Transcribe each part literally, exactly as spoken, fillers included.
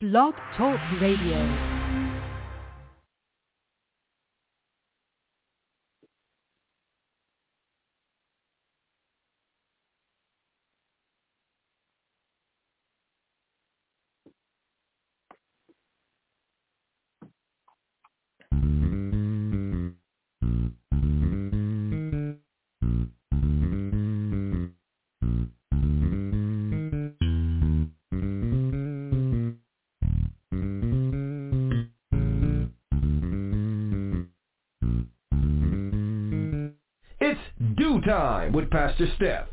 Blog Talk Radio. It's Dew Time with Pastor Steph.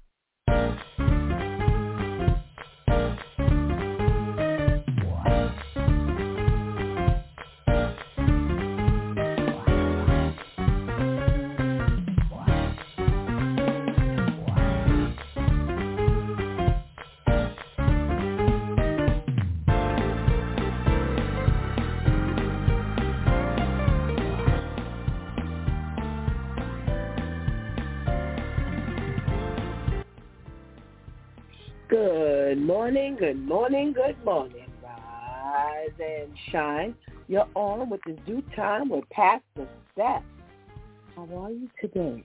Good morning, good morning, good morning. Rise and shine. You're on with the Dew Time with Pastor Steph. How are you today?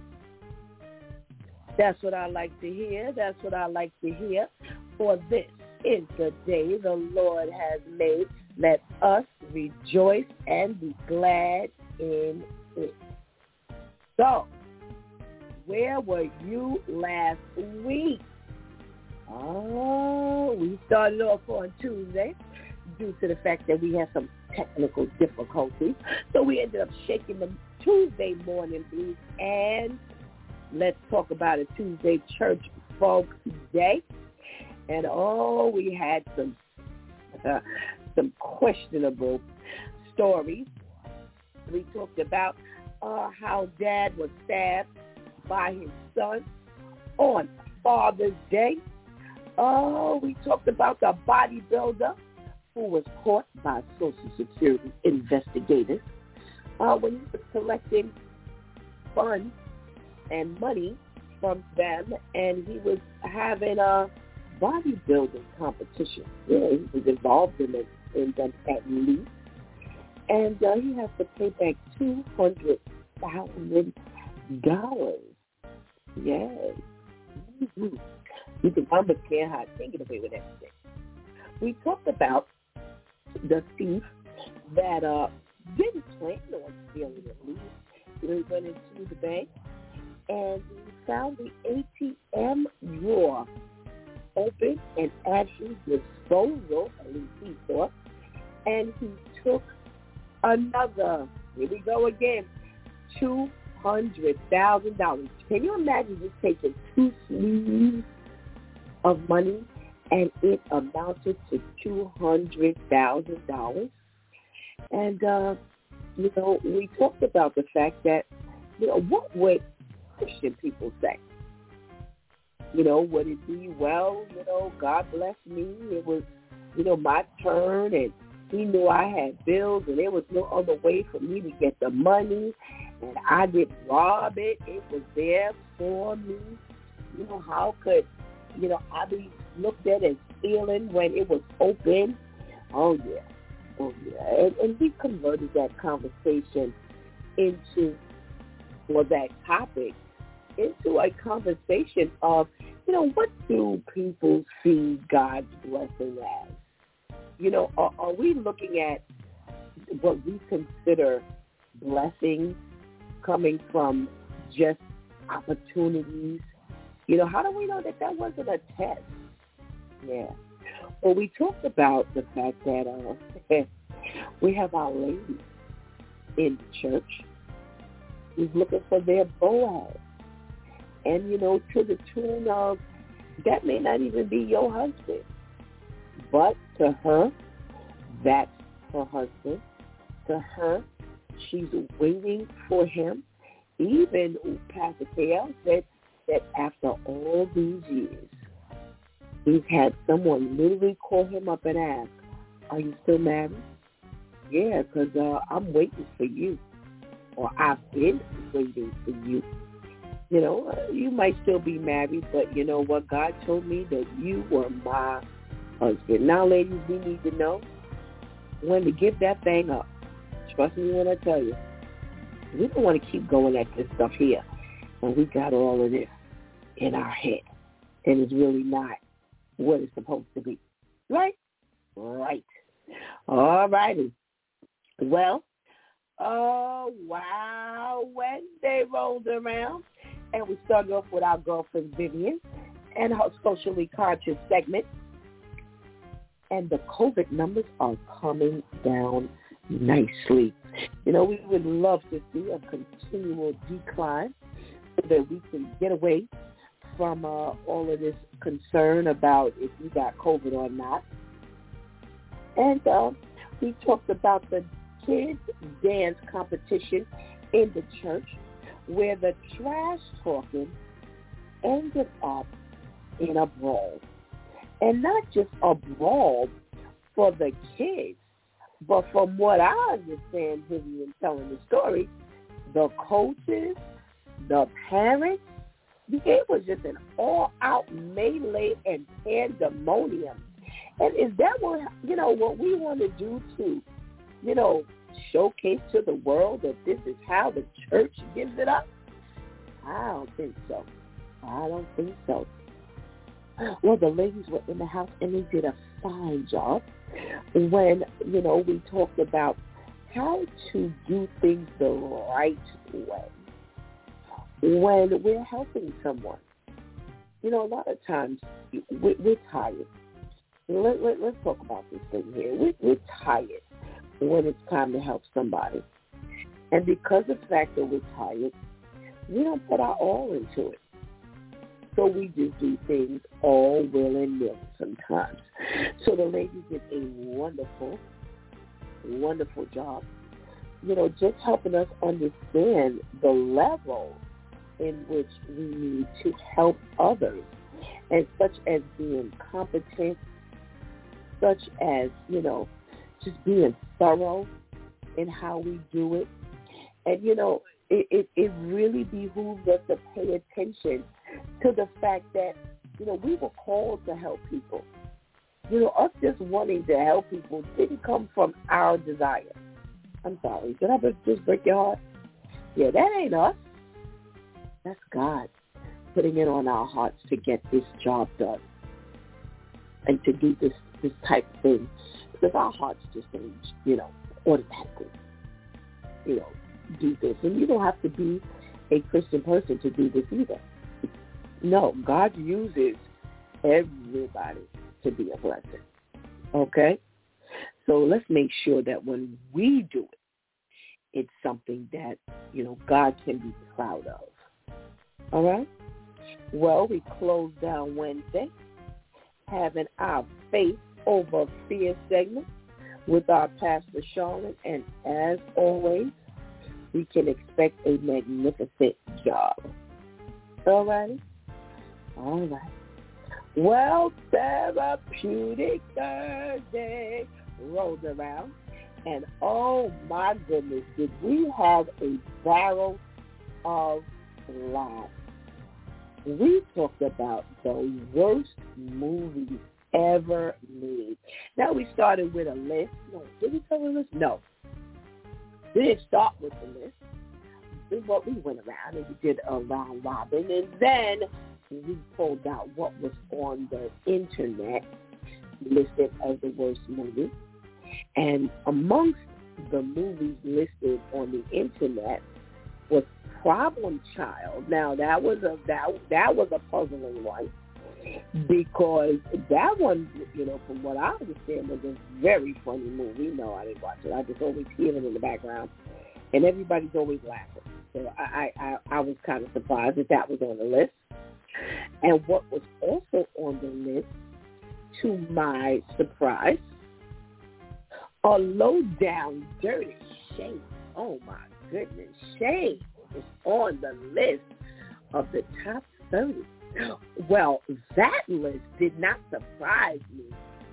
That's what I like to hear. That's what I like to hear. For this is the day the Lord has made. Let us rejoice and be glad in it. So, where were you last week? Oh, we started off on Tuesday due to the fact that we had some technical difficulties. So we ended up shaking the Tuesday morning blues, and let's talk about a Tuesday church folk day. And oh, we had some uh, some questionable stories. We talked about uh, how Dad was stabbed by his son on Father's Day. Oh, we talked about the bodybuilder who was caught by Social Security investigators uh, when he was collecting funds and money from them, and he was having a bodybuilding competition. Yeah, he was involved in it, in them at least, and uh, he has to pay back two hundred thousand dollars. Yes. Mm-hmm. You can understand how I get away with everything. We talked about the thief that uh, didn't plan on stealing at least. You know, he went into the bank and he found the A T M drawer open and at his disposal, at least he thought, and he took another, here we go again, two hundred thousand dollars. Can you imagine just taking two sleeves of money, and it amounted to two hundred thousand dollars. And, uh, you know, we talked about the fact that, you know, what would Christian people say? You know, would it be, well, you know, God bless me, it was, you know, my turn, and he knew I had bills, and there was no other way for me to get the money, and I didn't rob it, it was there for me. You know, how could You know, I be looked at as stealing when it was open. Oh, yeah. Oh, yeah. And, and we converted that conversation into, or that topic, into a conversation of, you know, what do people see God's blessing as? You know, are, are we looking at what we consider blessings coming from just opportunities? You know, how do we know that that wasn't a test? Yeah. Well, we talked about the fact that uh, we have our ladies in the church who's looking for their Boaz. And, you know, to the tune of, that may not even be your husband. But to her, that's her husband. To her, she's waiting for him. Even Pastor K L said, that after all these years, he's had someone literally call him up and ask, are you still married? Yeah, because uh, I'm waiting for you. Or I've been waiting for you. You know, uh, you might still be married, but you know what? God told me that you were my husband. Now, ladies, we need to know when to give that thing up. Trust me when I tell you. We don't want to keep going at this stuff here when we got all of this in our head. And it's really not what it's supposed to be. Right? Right. All righty. Well, oh, wow. Wednesday rolled around, and we started off with our girlfriend Vivian and her socially conscious segment. And the COVID numbers are coming down nicely. You know, we would love to see a continual decline so that we can get away from uh, all of this concern about if you got COVID or not. And uh, we talked about the kids' dance competition in the church where the trash talking ended up in a brawl. And not just a brawl for the kids, but from what I understand, Vivian telling the story, the coaches, the parents, it was just an all-out melee and pandemonium. And is that what, you know, what we want to do to, you know, showcase to the world that this is how the church gives it up? I don't think so. I don't think so. Well, the ladies were in the house, and they did a fine job when, you know, we talked about how to do things the right way when we're helping someone. You know, a lot of times we're, we're tired. Let, let, let's talk about this thing here. We're, we're tired when it's time to help somebody. And because of the fact that we're tired, we don't put our all into it. So we just do things all willy-nilly sometimes. So the ladies did a wonderful, wonderful job, you know, just helping us understand the level in which we need to help others, and such as being competent, such as, you know, just being thorough in how we do it. And, you know, it, it, it really behooves us to pay attention to the fact that, you know, we were called to help people. You know, us just wanting to help people didn't come from our desire. I'm sorry. Did I just break your heart? Yeah, that ain't us. That's God putting it on our hearts to get this job done and to do this, this type of thing. Because our hearts just don't, you know, automatically, you know, do this. And you don't have to be a Christian person to do this either. No, God uses everybody to be a blessing. Okay? So let's make sure that when we do it, it's something that, you know, God can be proud of. All right? Well, we closed down Wednesday having our Faith Over Fear segment with our Pastor Charlotte. And as always, we can expect a magnificent job. All righty? All right. Well, Therapeutic Thursday rolled around, and oh my goodness, did we have a barrel of laughs. We talked about the worst movies ever made. Now we started with a list. No, did we start with a list? No. We didn't start with the list. We, well, we went around and we did a round robin, and then we pulled out what was on the internet listed as the worst movie. And amongst the movies listed on the internet was Problem Child. Now that was a that that was a puzzling one, because that one, you know, from what I understand, was a very funny movie. No, I didn't watch it. I just always hear it in the background, and everybody's always laughing. So I I, I was kind of surprised that that was on the list. And what was also on the list, to my surprise, a low down dirty shame. Oh my goodness, shame was on the list of the top thirty. Well, that list did not surprise me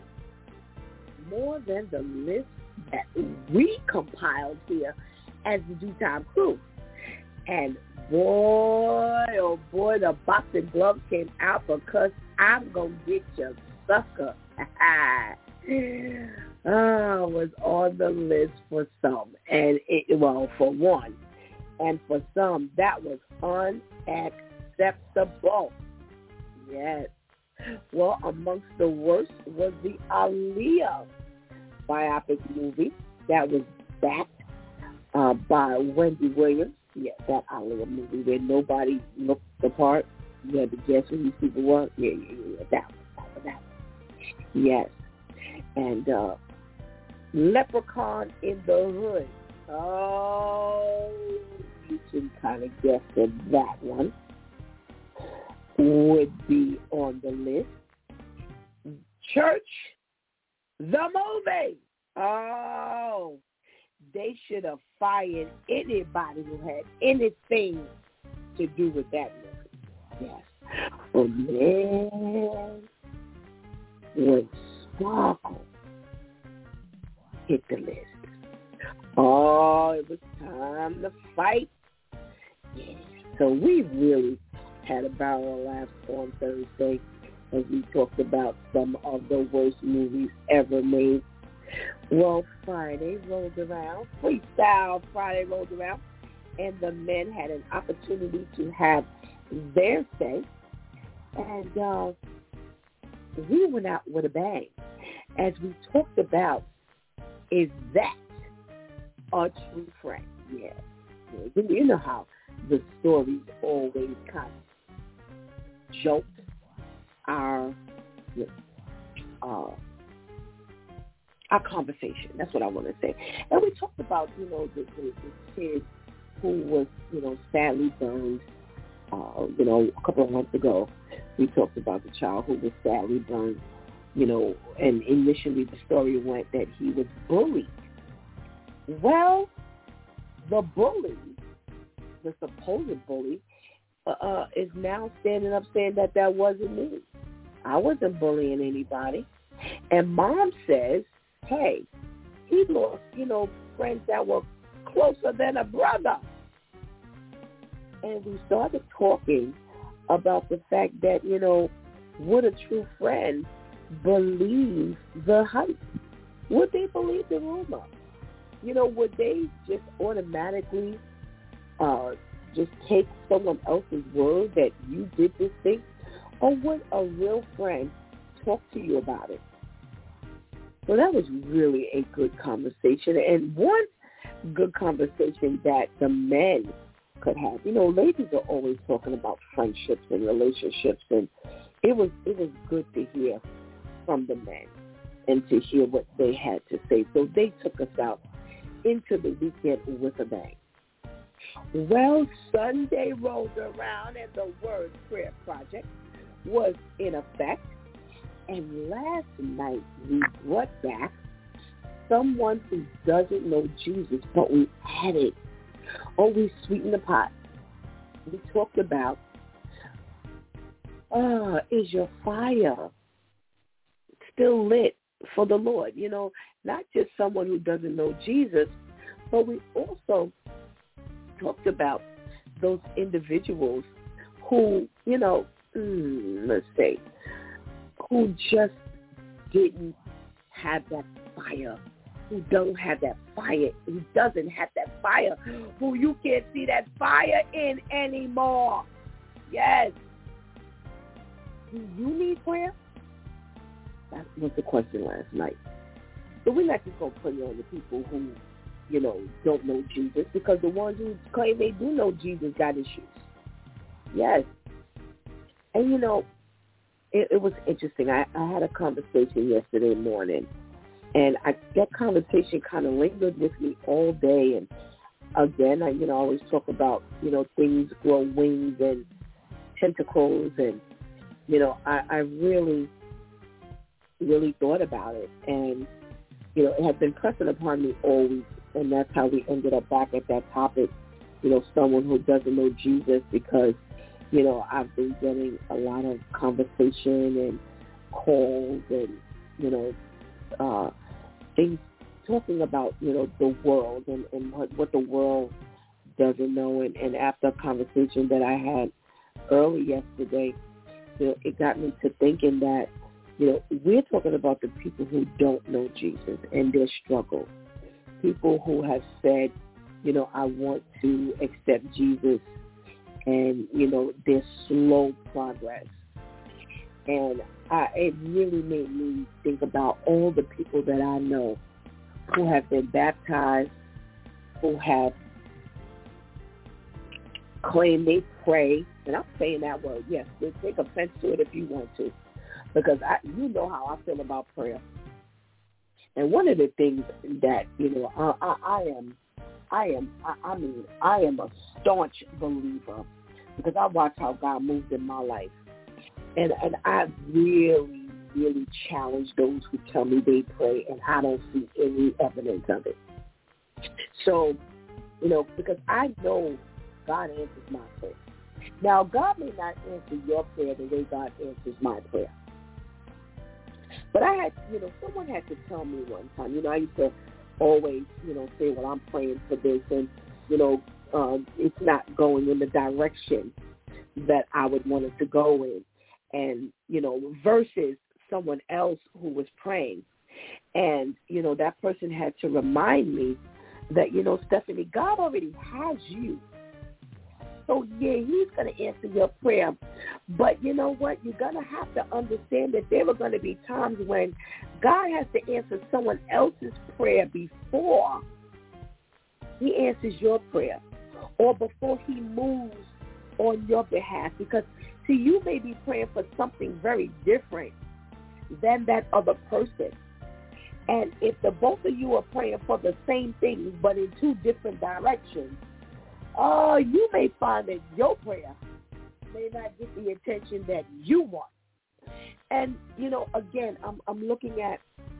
more than the list that we compiled here as the Due Time Crew. And boy, oh boy, the boxing gloves came out, because I'm going to get your sucker Oh, was on the list for some. And, it, well, for one. And for some, that was unacceptable. Yes. Well, amongst the worst was the Aaliyah biopic movie that was backed uh, by Wendy Williams. Yeah, that Aaliyah movie where nobody looked the part. You had to guess who these people were. Yeah, yeah, yeah, that one, that one, that one. Yes. And uh, Leprechaun in the Hood. Oh, you can kind of guess that that one would be on the list. Church, the movie. Oh, they should have fired anybody who had anything to do with that movie. Yes. Oh, man, when Sparkle hit the list, oh, it was time to fight. Yeah. So we really had a barrel of laughs on Thursday as we talked about some of the worst movies ever made. Well, Friday rolled around, Freestyle Friday rolled around, and the men had an opportunity to have their say. And uh, we went out with a bang. As we talked about, is that a true friend? Yeah. You know how the stories always kind of joke our uh, our conversation. That's what I want to say. And we talked about, you know, the, the, the kid who was, you know, sadly burned, uh, you know, a couple of months ago. We talked about the child who was sadly burned, you know, and initially the story went that he was bullied. Well, the bully, the supposed bully, uh, is now standing up saying that that wasn't me. I wasn't bullying anybody. And mom says, hey, he lost, you know, friends that were closer than a brother. And we started talking about the fact that, you know, would a true friend believe the hype? Would they believe the rumor? You know, would they just automatically uh, just take someone else's word that you did this thing? Or would a real friend talk to you about it? So that was really a good conversation. And one good conversation that the men could have. You know, ladies are always talking about friendships and relationships, and it was it was good to hear from the men and to hear what they had to say. So they took us out into the weekend with a bang. Well, Sunday rolled around and the Word Prayer Project was in effect. And last night we brought back someone who doesn't know Jesus, but we added, or we sweetened the pot. We talked about, uh, is your fire still lit for the Lord? You know, not just someone who doesn't know Jesus, but we also talked about those individuals who, you know, mm, let's say, who just didn't have that fire, who don't have that fire, who doesn't have that fire, who you can't see that fire in anymore. Yes. Do you need prayer? That was the question last night. So we're not just going to put it on the people who, you know, don't know Jesus, because the ones who claim they do know Jesus got issues. Yes. And, you know, It, it was interesting. I, I had a conversation yesterday morning, and I, that conversation kind of lingered with me all day. And again, I, you know, I always talk about, you know, things grow wings and tentacles, and, you know, I, I really, really thought about it. And, you know, it had been pressing upon me all week, and that's how we ended up back at that topic, you know, someone who doesn't know Jesus, because you know, I've been getting a lot of conversation and calls and, you know, uh, things talking about, you know, the world and, and what, what the world doesn't know. And, and after a conversation that I had early yesterday, you know, it got me to thinking that, You know, we're talking about the people who don't know Jesus and their struggle. People who have said, you know, I want to accept Jesus, and, you know, their slow progress. And I, it really made me think about all the people that I know who have been baptized, who have claimed they pray. And I'm saying that word, yes, take offense to it if you want to, because I, you know how I feel about prayer. And one of the things that, you know, I, I, I am, I am, I, I mean, I am a staunch believer, because I watch how God moves in my life. And and I really, really challenge those who tell me they pray, and I don't see any evidence of it. So, you know, because I know God answers my prayer. Now, God may not answer your prayer the way God answers my prayer. But I had, you know, someone had to tell me one time, you know, I used to always, you know, say, well, I'm praying for this, and, you know, um, it's not going in the direction that I would want it to go in. And, you know, versus someone else who was praying. And, you know, that person had to remind me that, you know, Stephanie, God already has you. So, yeah, he's going to answer your prayer. But you know what? You're going to have to understand that there are going to be times when God has to answer someone else's prayer before he answers your prayer, or before he moves on your behalf. Because, see, you may be praying for something very different than that other person. And if the both of you are praying for the same thing but in two different directions, uh, you may find that your prayer may not get the attention that you want. And, you know, again, I'm, I'm looking at,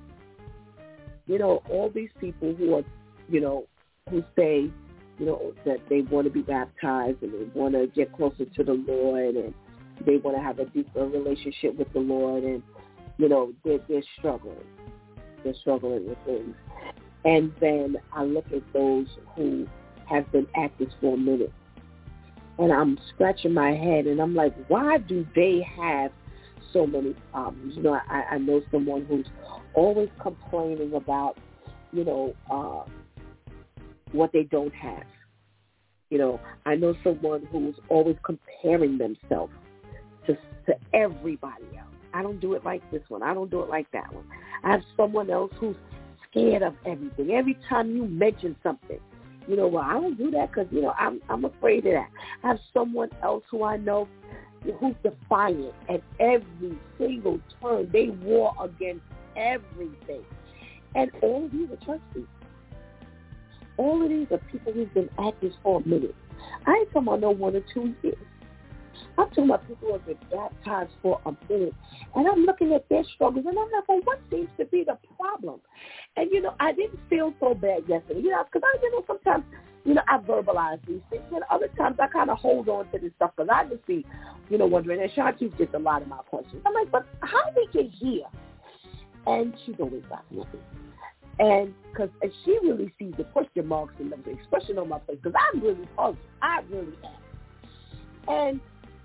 you know, all these people who are, you know, who say, you know, that they want to be baptized and they want to get closer to the Lord and they want to have a deeper relationship with the Lord, and, you know, they're, they're struggling. They're struggling with things. And then I look at those who have been at this for a minute, and I'm scratching my head, and I'm like, why do they have so many problems? You know, I, I know someone who's always complaining about, you know, uh, what they don't have. You know, I know someone who's always comparing themselves to, to everybody else. I don't do it like this one. I don't do it like that one. I have someone else who's scared of everything. Every time you mention something, you know, well, I don't do that because, you know, I'm I'm afraid of that. I have someone else who I know who's defiant at every single turn. They war against everything. And all of these are church people. All of these are people who've been at this for a minute. I ain't talking about no one or two years. I'm talking about people who have been baptized for a minute. And I'm looking at their struggles, and I'm like, well, what seems to be the problem? And, you know, I didn't feel so bad yesterday, you know, because I, you know, sometimes, you know, I verbalize these things, and other times I kind of hold on to this stuff because I just be, you know, wondering, and Shanti gets a lot of my questions. I'm like, but how did we get here? And she's always laughing at me. And because she really sees the question marks and the expression on my face, because I'm really puzzled. I really am. And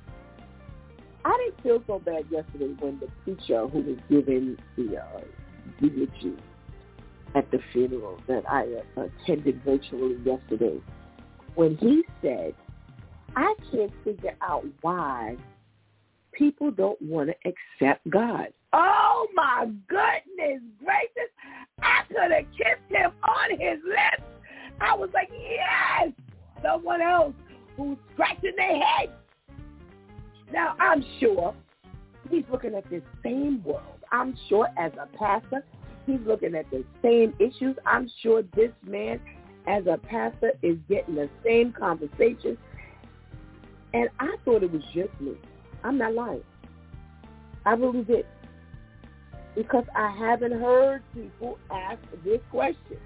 I didn't feel so bad yesterday when the preacher who was giving the uh, eulogy at the funeral that I uh, attended virtually yesterday, when he said, I can't figure out why people don't want to accept God. Oh, my goodness gracious. I could have kissed him on his lips. I was like, yes, someone else who's scratching their head. Now, I'm sure he's looking at the same world. I'm sure as a pastor, he's looking at the same issues. I'm sure this man, as a pastor, is getting the same conversations. And I thought it was just me. I'm not lying. I really did. Because I haven't heard people ask this question.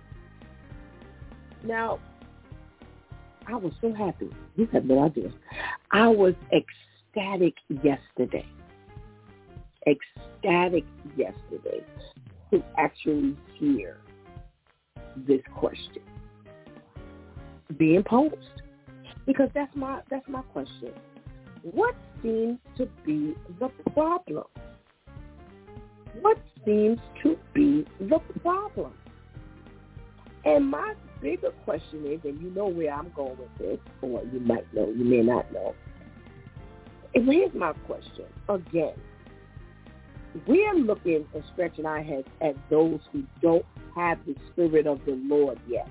Now, I was so happy. You have no idea. I was ecstatic yesterday. Ecstatic yesterday to actually hear this question being posed. Because that's my that's my question. What seems to be the problem? What seems to be the problem? And my bigger question is, and you know where I'm going with this, or you might know, you may not know. And here's my question. Again, we're looking and stretching our heads at those who don't have the Spirit of the Lord yet.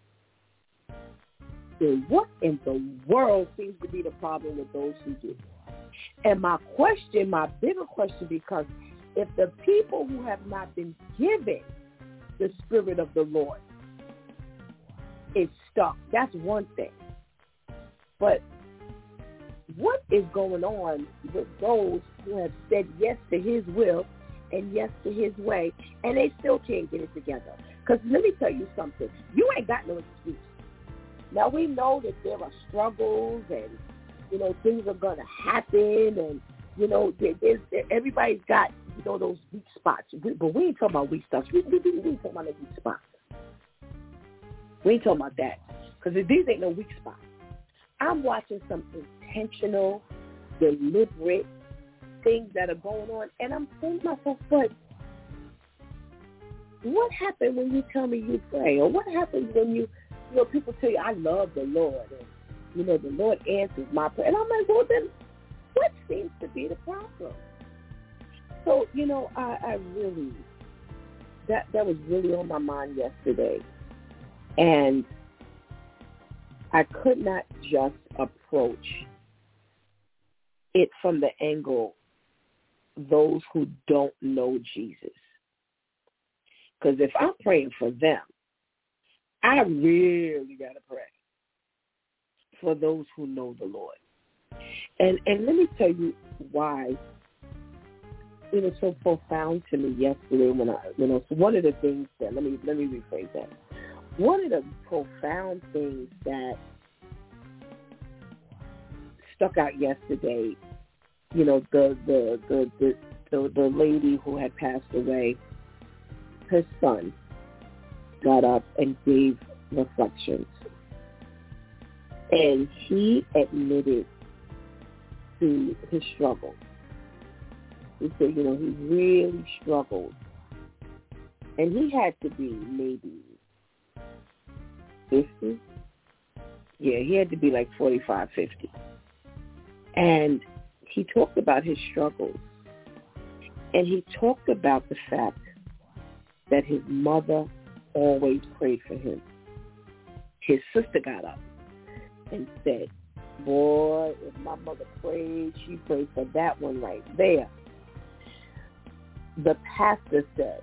Then what in the world seems to be the problem with those who do? And my question, my bigger question, because if the people who have not been given the Spirit of the Lord is stuck, that's one thing. But what is going on with those who have said yes to his will and yes to his way, and they still can't get it together? Because let me tell you something. You ain't got no excuse. Now, we know that there are struggles and, you know, things are going to happen, and, you know, there, there's, everybody's got, you know, those weak spots. We, but we ain't talking about weak spots. We, we, we ain't talking about no weak spots. We ain't talking about that, because these ain't no weak spots. I'm watching some intentional, deliberate things that are going on, and I'm saying to myself, but what happened when you tell me you pray? Or what happens when you, you know, people tell you, I love the Lord, and, you know, the Lord answers my prayer. And I'm like, well, then what seems to be the problem? So, you know, I, I really, that, that was really on my mind yesterday. And I could not just approach it from the angle those who don't know Jesus. Because if I'm praying for them, I really got to pray for those who know the Lord. And and let me tell you why it was so profound to me yesterday when I, you know, so one of the things that, let me, let me rephrase that. One of the profound things that stuck out yesterday, you know, the the the the, the, the lady who had passed away, her son got up and gave reflections. And he admitted to his struggle. He said, you know, he really struggled. And he had to be maybe fifty. Yeah, he had to be like forty-five, fifty. And he talked about his struggles. And he talked about the fact that his mother always prayed for him. His sister got up and said, boy, if my mother prayed, she prayed for that one right there. The pastor said,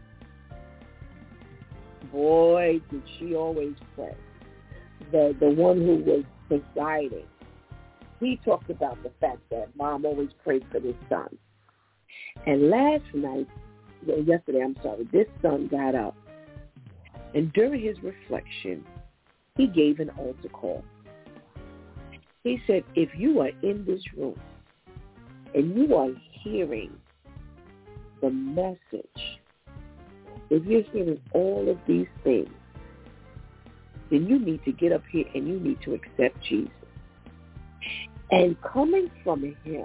boy, did she always pray. The the one who was presiding, he talked about the fact that mom always prayed for this son. And last night, yesterday, I'm sorry, this son got up, and during his reflection, he gave an altar call. He said, if you are in this room and you are hearing the message, if you're hearing all of these things, then you need to get up here and you need to accept Jesus. And coming from him,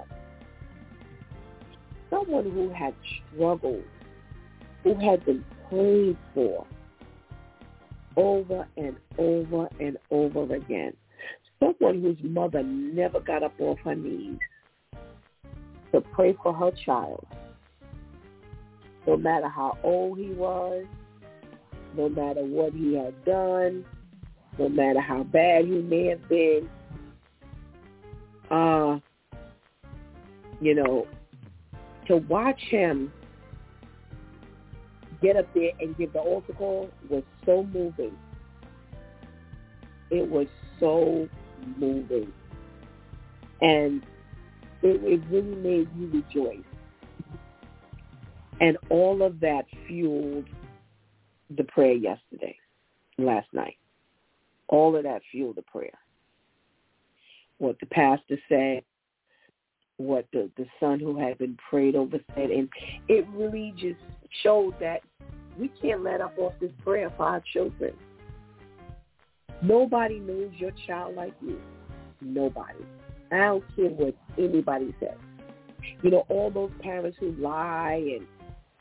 someone who had struggled, who had been prayed for over and over and over again, someone whose mother never got up off her knees to pray for her child, no matter how old he was, no matter what he had done, no matter how bad he may have been, uh, you know, to watch him get up there and give the altar call was so moving. It was so moving. And it, it really made you rejoice. And all of that fueled the prayer yesterday, last night. All of that fueled the prayer. What the pastor said, what the, the son who had been prayed over said, and it really just showed that we can't let up off this prayer for our children. Nobody knows your child like you. Nobody. I don't care what anybody says. You know, all those parents who lie and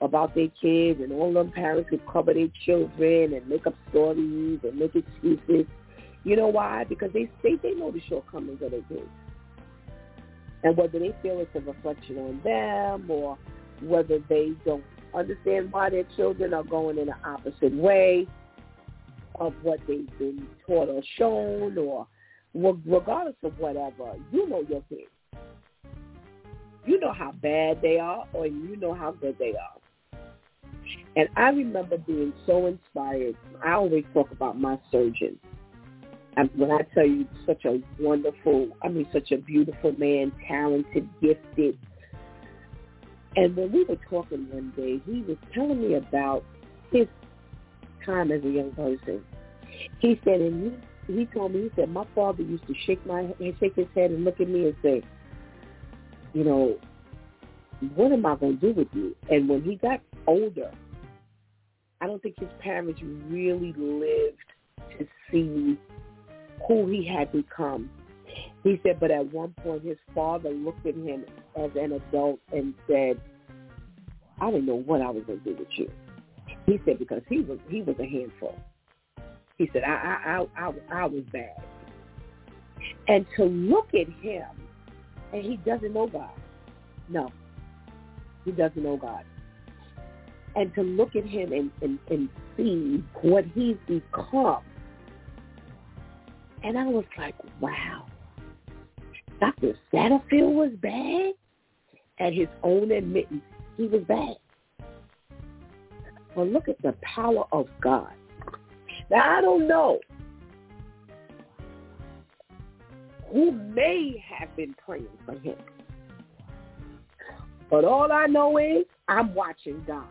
about their kids, and all them parents who cover their children and make up stories and make excuses. You know why? Because they they, they know the shortcomings of their kids. And whether they feel it's a reflection on them or whether they don't understand why their children are going in an opposite way of what they've been taught or shown, or regardless of whatever, you know your kids. You know how bad they are, or you know how good they are. And I remember being so inspired. I always talk about my surgeon. And when I tell you, such a wonderful, I mean, such a beautiful man, talented, gifted. And when we were talking one day, he was telling me about his time as a young person. He said, and he, he told me, he said, my father used to shake my shake his head and look at me and say, you know, what am I going to do with you? And when he got older, I don't think his parents really lived to see who he had become. He said, but at one point his father looked at him as an adult and said, I didn't know what I was going to do with you. He said, because he was he was a handful. He said, I I I I, I was bad. And to look at him, and he doesn't know God. No, he doesn't know God. And to look at him and, and, and see what he's become. And I was like, wow, Doctor Satterfield was bad? At his own admittance, he was bad. But look at the power of God. Now, I don't know who may have been praying for him. But all I know is I'm watching God.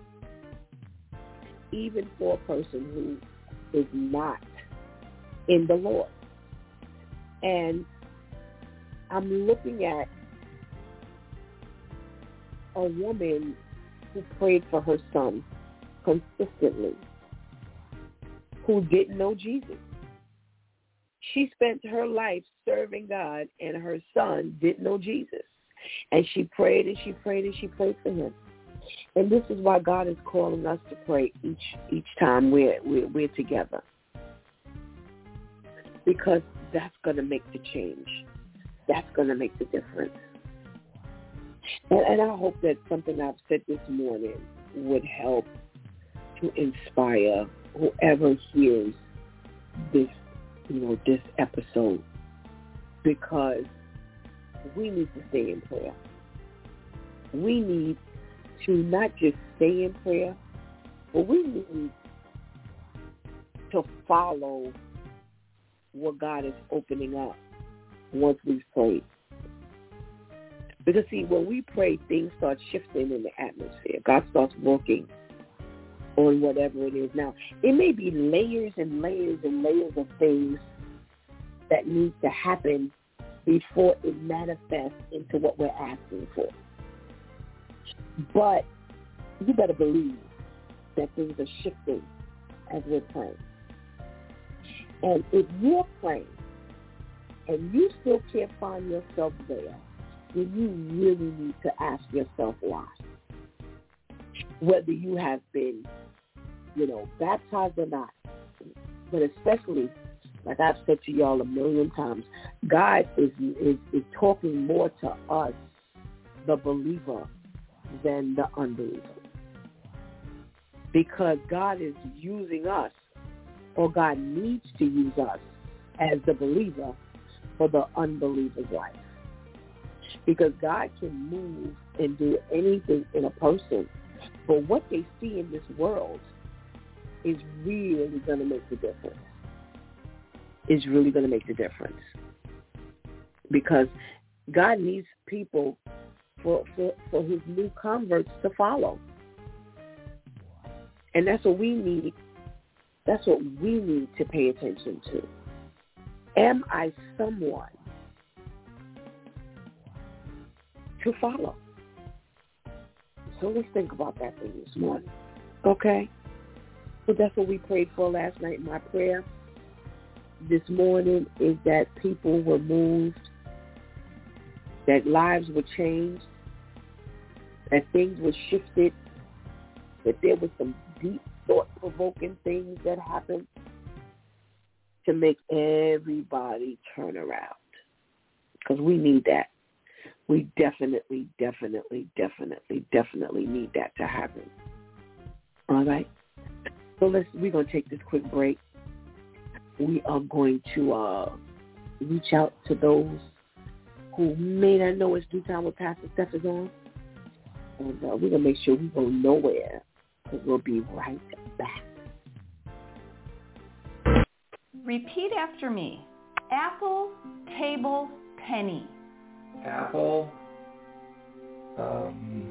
Even for a person who is not in the Lord. And I'm looking at a woman who prayed for her son consistently, who didn't know Jesus. She spent her life serving God, and her son didn't know Jesus. And she prayed and she prayed and she prayed for him. And this is why God is calling us to pray each each time we're we're, we're together, because that's going to make the change. That's going to make the difference. And, and I hope that something I've said this morning would help to inspire whoever hears this, you know, this episode, because we need to stay in prayer. We need to not just stay in prayer, but we need to follow what God is opening up once we've prayed. Because, see, when we pray, things start shifting in the atmosphere. God starts working on whatever it is. Now, it may be layers and layers and layers of things that need to happen before it manifests into what we're asking for. But you better believe that things are shifting as we're praying. And if you're praying and you still can't find yourself there, then you really need to ask yourself why. Whether you have been, you know, baptized or not. But especially, like I've said to y'all a million times, God is, is, is talking more to us, the believer, than the unbeliever. Because God is using us, or God needs to use us as the believer for the unbeliever's life. Because God can move and do anything in a person, but what they see in this world is really going to make the difference. Is really going to make the difference. Because God needs people for, for, for his new converts to follow. And that's what we need. That's what we need to pay attention to. Am I someone to follow? So let's think about that thing this morning. Okay? So that's what we prayed for last night. My prayer this morning is that people were moved, that lives were changed, that things were shifted but there was some deep, thought-provoking things that happened to make everybody turn around, because we need that. We definitely, definitely, definitely, definitely need that to happen. All right? So let's, we're going to take this quick break. We are going to uh, reach out to those who may not know it's Due Time with Pastor Steph is on. And uh, we're going to make sure we go nowhere, because we'll be right back. Repeat after me. Apple, table, penny. Apple, um,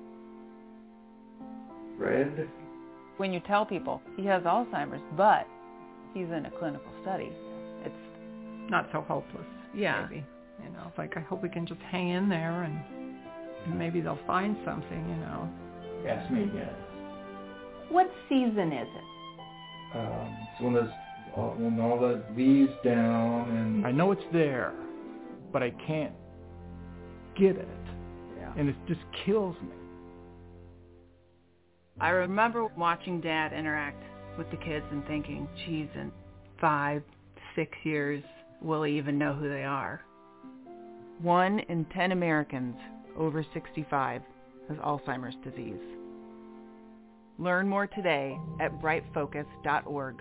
red. When you tell people he has Alzheimer's, but he's in a clinical study, it's not so hopeless. yeah. Maybe. You know, it's like, I hope we can just hang in there and, and maybe they'll find something, you know. Ask me again. What season is it? Um, it's when there's all, when all the leaves down and I know it's there, but I can't get it. Yeah. And it just kills me. I remember watching Dad interact with the kids and thinking, geez, in five, six years, will he even know who they are? One in ten Americans over sixty-five has Alzheimer's disease. Learn more today at bright focus dot org.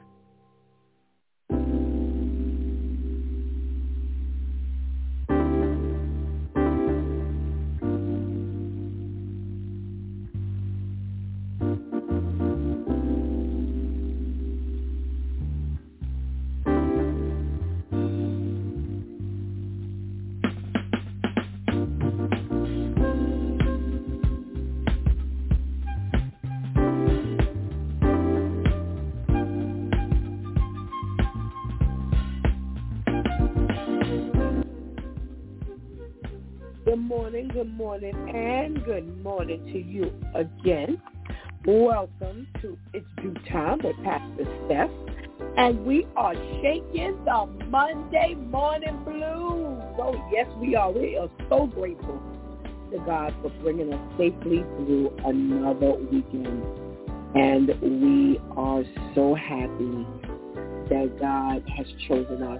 Good morning, good morning, and good morning to you again. Welcome to It's Due Time with Pastor Steph. And we are shaking the Monday morning blues. Oh, yes, we are. We are so grateful to God for bringing us safely through another weekend. And we are so happy that God has chosen us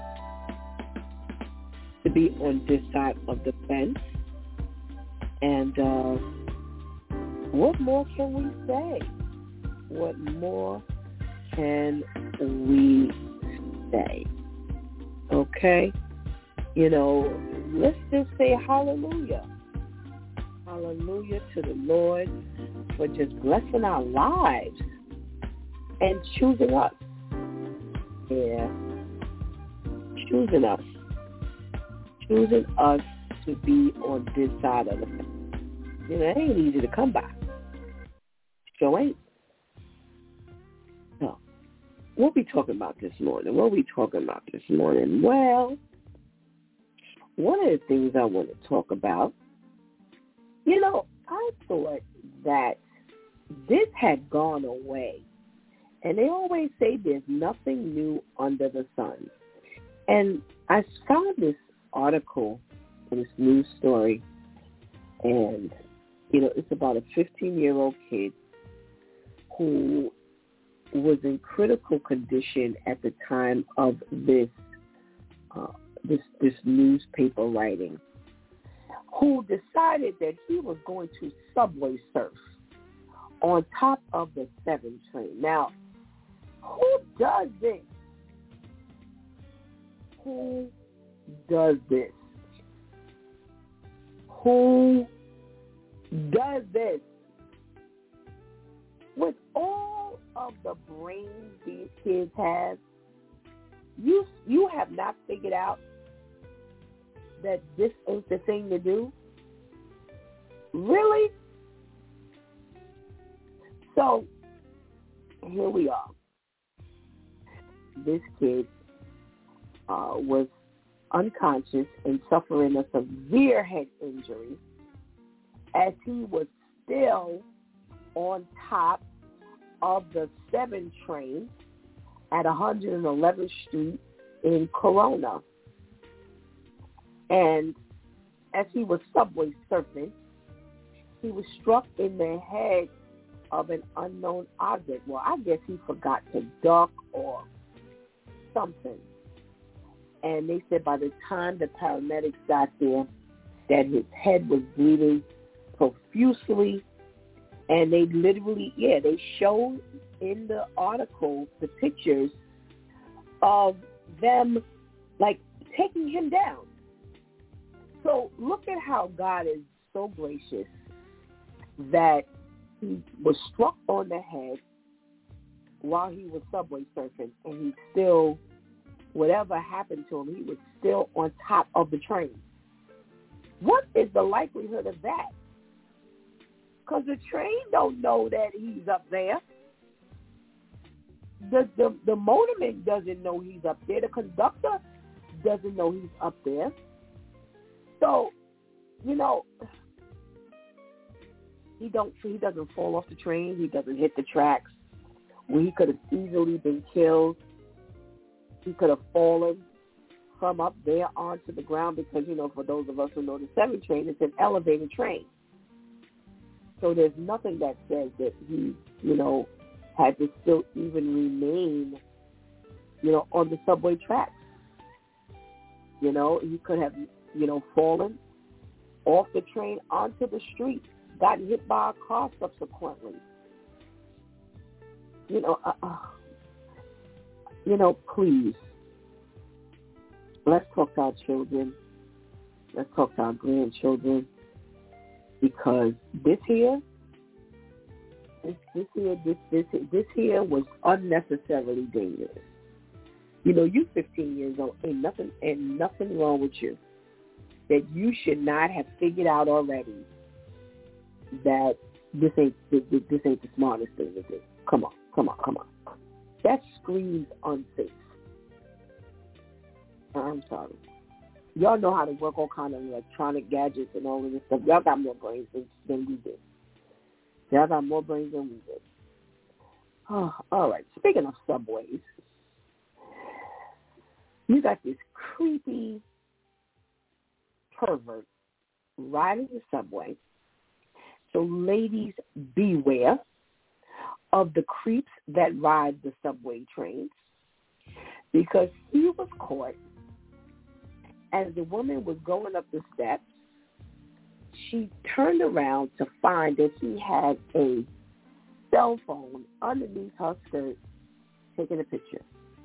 to be on this side of the fence. And uh, what more can we say? What more can we say? Okay? You know, let's just say hallelujah. Hallelujah to the Lord for just blessing our lives and choosing us. Yeah. Choosing us. Choosing us to be on this side of the fence. You know, it ain't easy to come by. Sure ain't. So, what we talking about this morning? What we talking about this morning? Well, one of the things I want to talk about, you know, I thought that this had gone away. And they always say there's nothing new under the sun. And I found this article in this news story, and, you know, it's about a fifteen-year-old kid who was in critical condition at the time of this uh, this this newspaper writing, who decided that he was going to subway surf on top of the seven train. Now, who does this? Who does this? Who does this? With all of the brains these kids have, you you have not figured out that this ain't the thing to do? Really? So, here we are. This kid uh, was unconscious and suffering a severe head injury as he was still on top of the seven train at one hundred eleventh Street in Corona. And as he was subway surfing, he was struck in the head of an unknown object. Well, I guess he forgot to duck or something. And they said by the time the paramedics got there, that his head was bleeding profusely. And they literally, yeah, they showed in the article the pictures of them, like, taking him down. So look at how God is so gracious that he was struck on the head while he was subway surfing, and he still, whatever happened to him, he was still on top of the train. What is the likelihood of that? Because the train don't know that he's up there. The, the the motorman doesn't know he's up there. The conductor doesn't know he's up there. So, you know, he don't he doesn't fall off the train. He doesn't hit the tracks where he could have easily been killed. He could have fallen from up there onto the ground because, you know, for those of us who know the seven train, it's an elevated train. So there's nothing that says that he, you know, had to still even remain, you know, on the subway tracks. You know, he could have, you know, fallen off the train onto the street, gotten hit by a car subsequently. You know, uh, uh, you know, please, let's talk to our children. Let's talk to our grandchildren. Because this here, this, this here, this, this, this here was unnecessarily dangerous. You know, you fifteen years old, ain't nothing, ain't nothing wrong with you. That you should not have figured out already that this ain't, this, this ain't the smartest thing to do. Come on, come on, come on. That screams unsafe. I'm sorry. Y'all know how to work all kind of electronic gadgets and all of this stuff. Y'all got more brains than, than we did. Y'all got more brains than we did. Oh, all right. Speaking of subways, you got this creepy pervert riding the subway. So ladies, beware of the creeps that ride the subway trains, because he was caught as the woman was going up the steps. She turned around to find that he had a cell phone underneath her skirt taking a picture.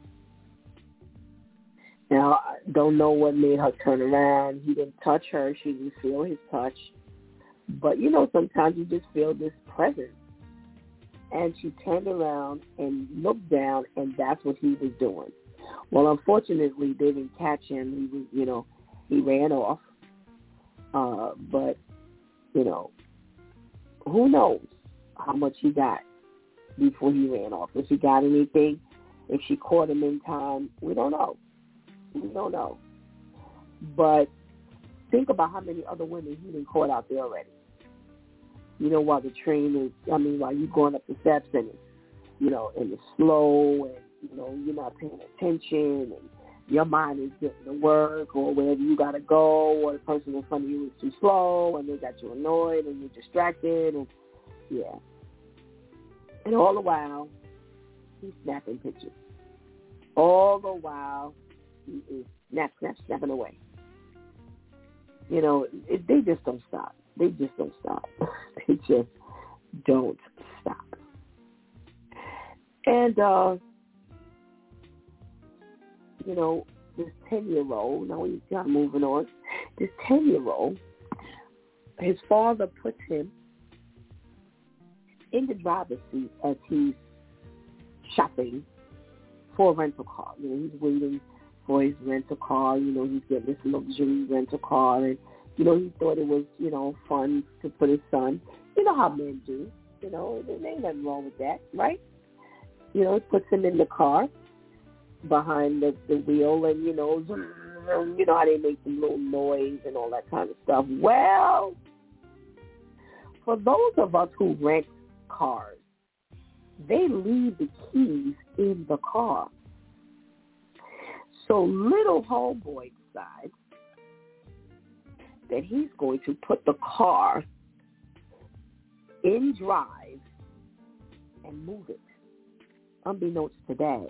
Now, I don't know what made her turn around. He didn't touch her. She didn't feel his touch. But, you know, sometimes you just feel this presence. And she turned around and looked down, and that's what he was doing. Well, unfortunately, they didn't catch him. He was, you know, he ran off. Uh, but, you know, who knows how much he got before he ran off. If he got anything, if she caught him in time, we don't know. We don't know. But think about how many other women he done caught out there already. You know, while the train is, I mean, while you're going up the steps and it's, you know, and it's slow and, you know, you're not paying attention and your mind is getting to work or wherever you got to go, or the person in front of you is too slow and they got you annoyed and you're distracted, and yeah. And all the while, he's snapping pictures. All the while, he is snap, snap, snapping away. You know, it, they just don't stop. They just don't stop. They just don't stop. And, uh, you know, this ten-year-old, now we're not moving on, this ten-year-old, his father puts him in the driver's seat as he's shopping for a rental car. You know, he's waiting for his rental car. You know, he's getting this luxury rental car, and, you know, he thought it was, you know, fun to put his son. You know how men do. You know, there ain't nothing wrong with that, right? You know, he puts him in the car behind the, the wheel, and, you know, you know how they make some little noise and all that kind of stuff. Well, for those of us who rent cars, they leave the keys in the car. So little homeboy decides that he's going to put the car in drive and move it, unbeknownst to Dad.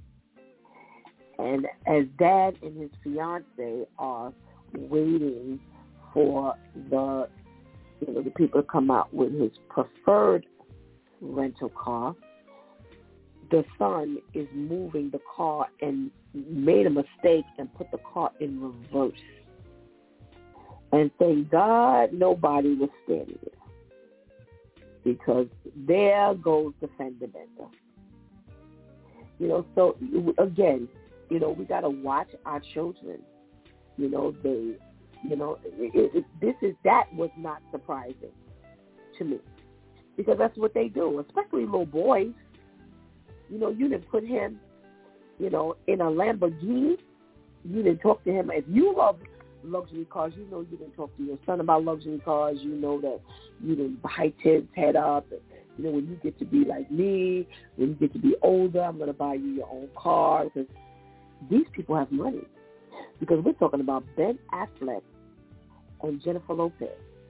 And as Dad and his fiance are waiting for the, you know, the people to come out with his preferred rental car, the son is moving the car and made a mistake and put the car in reverse. And thank God nobody was standing there, because there goes the fender bender. You know, so again, you know, we got to watch our children. You know, they, you know, it, it, this is, that was not surprising to me, because that's what they do, especially little boys. You know, you didn't put him, you know, in a Lamborghini. You didn't talk to him. If you love luxury cars, you know you didn't talk to your son about luxury cars. You know that you didn't hype his head up. And, you know, when you get to be like me, when you get to be older, I'm going to buy you your own car. Because these people have money. Because we're talking about Ben Affleck and Jennifer Lopez.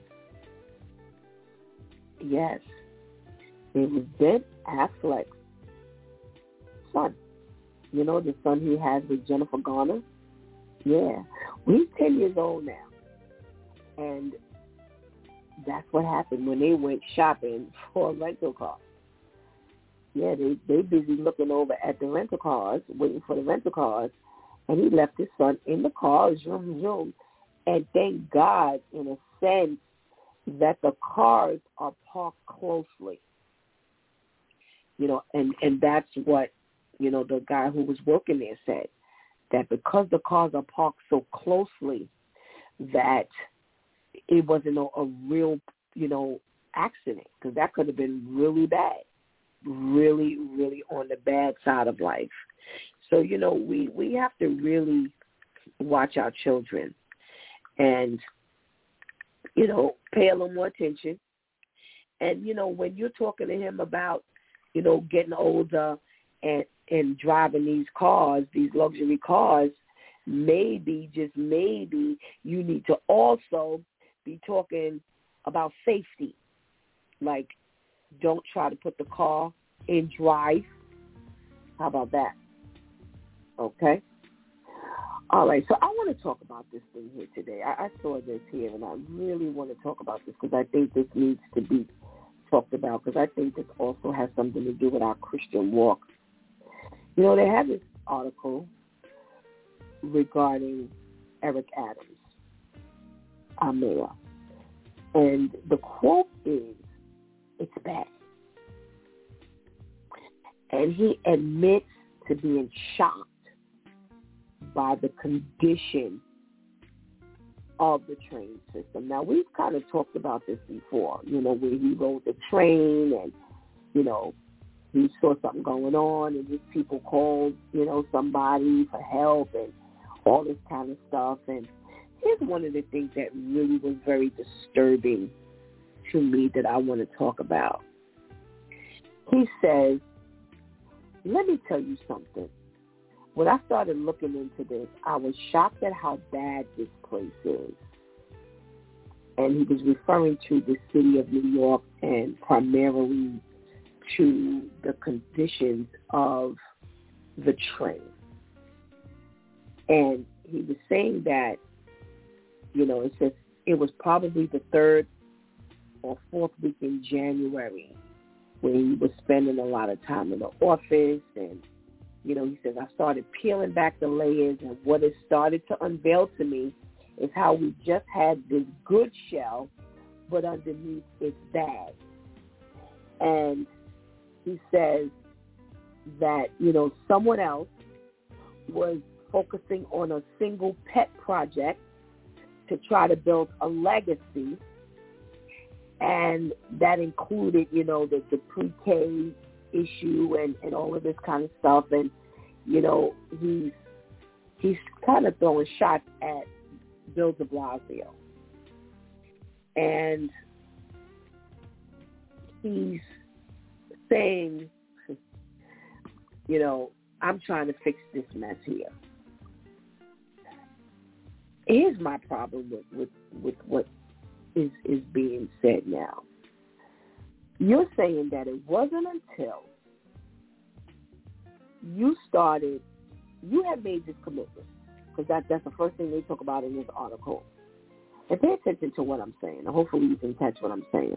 Yes. It was Ben Affleck's son. You know, the son he has with Jennifer Garner. Yeah. Well, he's ten years old now. And that's what happened when they went shopping for a rental car. Yeah, they they busy looking over at the rental cars, waiting for the rental cars, and he left his son in the car, zoom, zoom. And thank God, in a sense, that the cars are parked closely. You know, and, and that's what, you know, the guy who was working there said, that because the cars are parked so closely, that it wasn't a, a real, you know, accident, because that could have been really bad, really, really on the bad side of life. So, you know, we, we have to really watch our children and, you know, pay a little more attention. And, you know, when you're talking to him about, you know, getting older and, and driving these cars, these luxury cars, maybe, just maybe, you need to also be talking about safety. Like, don't try to put the car in drive. How about that? Okay. All right, so I want to talk about this thing here today. I, I saw this here, and I really want to talk about this because I think this needs to be talked about, because I think this also has something to do with our Christian walk. You know, they have this article regarding Eric Adams, our mayor, and the quote is, "It's bad." And he admits to being shocked by the condition of the train system. Now, we've kind of talked about this before, you know, where he rode the train and, you know, he saw something going on and his people called, you know, somebody for help and all this kind of stuff. And here's one of the things that really was very disturbing to me that I want to talk about. He says, "Let me tell you something. When I started looking into this, I was shocked at how bad this place is." And he was referring to the city of New York and primarily to the conditions of the train. And he was saying that, you know, it says it was probably the third or fourth week in January when he was spending a lot of time in the office. And, you know, he says, I started peeling back the layers, and what it started to unveil to me is how we just had this good shell, but underneath it's bad. And he says that, you know, someone else was focusing on a single pet project to try to build a legacy, and that included, you know, the, the pre-K issue and, and all of this kind of stuff. And, you know, he's, he's kind of throwing shots at Bill de Blasio. And he's saying, you know, I'm trying to fix this mess here. Here's my problem with, with, with what is, is being said now. you're saying that it wasn't until you started, you had made this commitment, because that, that's the first thing they talk about in this article. And pay attention to what I'm saying. And hopefully you can catch what I'm saying.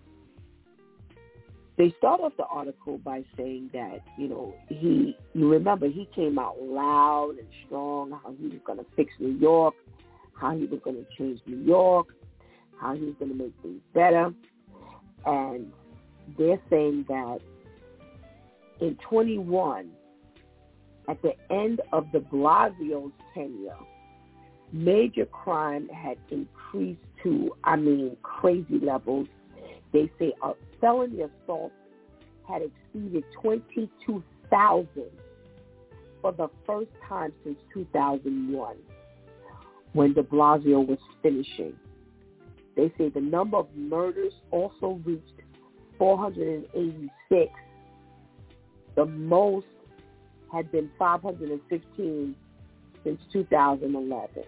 They start off the article by saying that, you know, he, you remember, he came out loud and strong, how he was going to fix New York, how he was going to change New York, how he was going to make things better. And they're saying that in twenty-one, at the end of de Blasio's tenure, major crime had increased to, I mean, crazy levels. They say a felony assault had exceeded twenty-two thousand for the first time since two thousand one, when de Blasio was finishing. They say the number of murders also reached four hundred eighty-six. The most had been five hundred fifteen since two thousand eleven.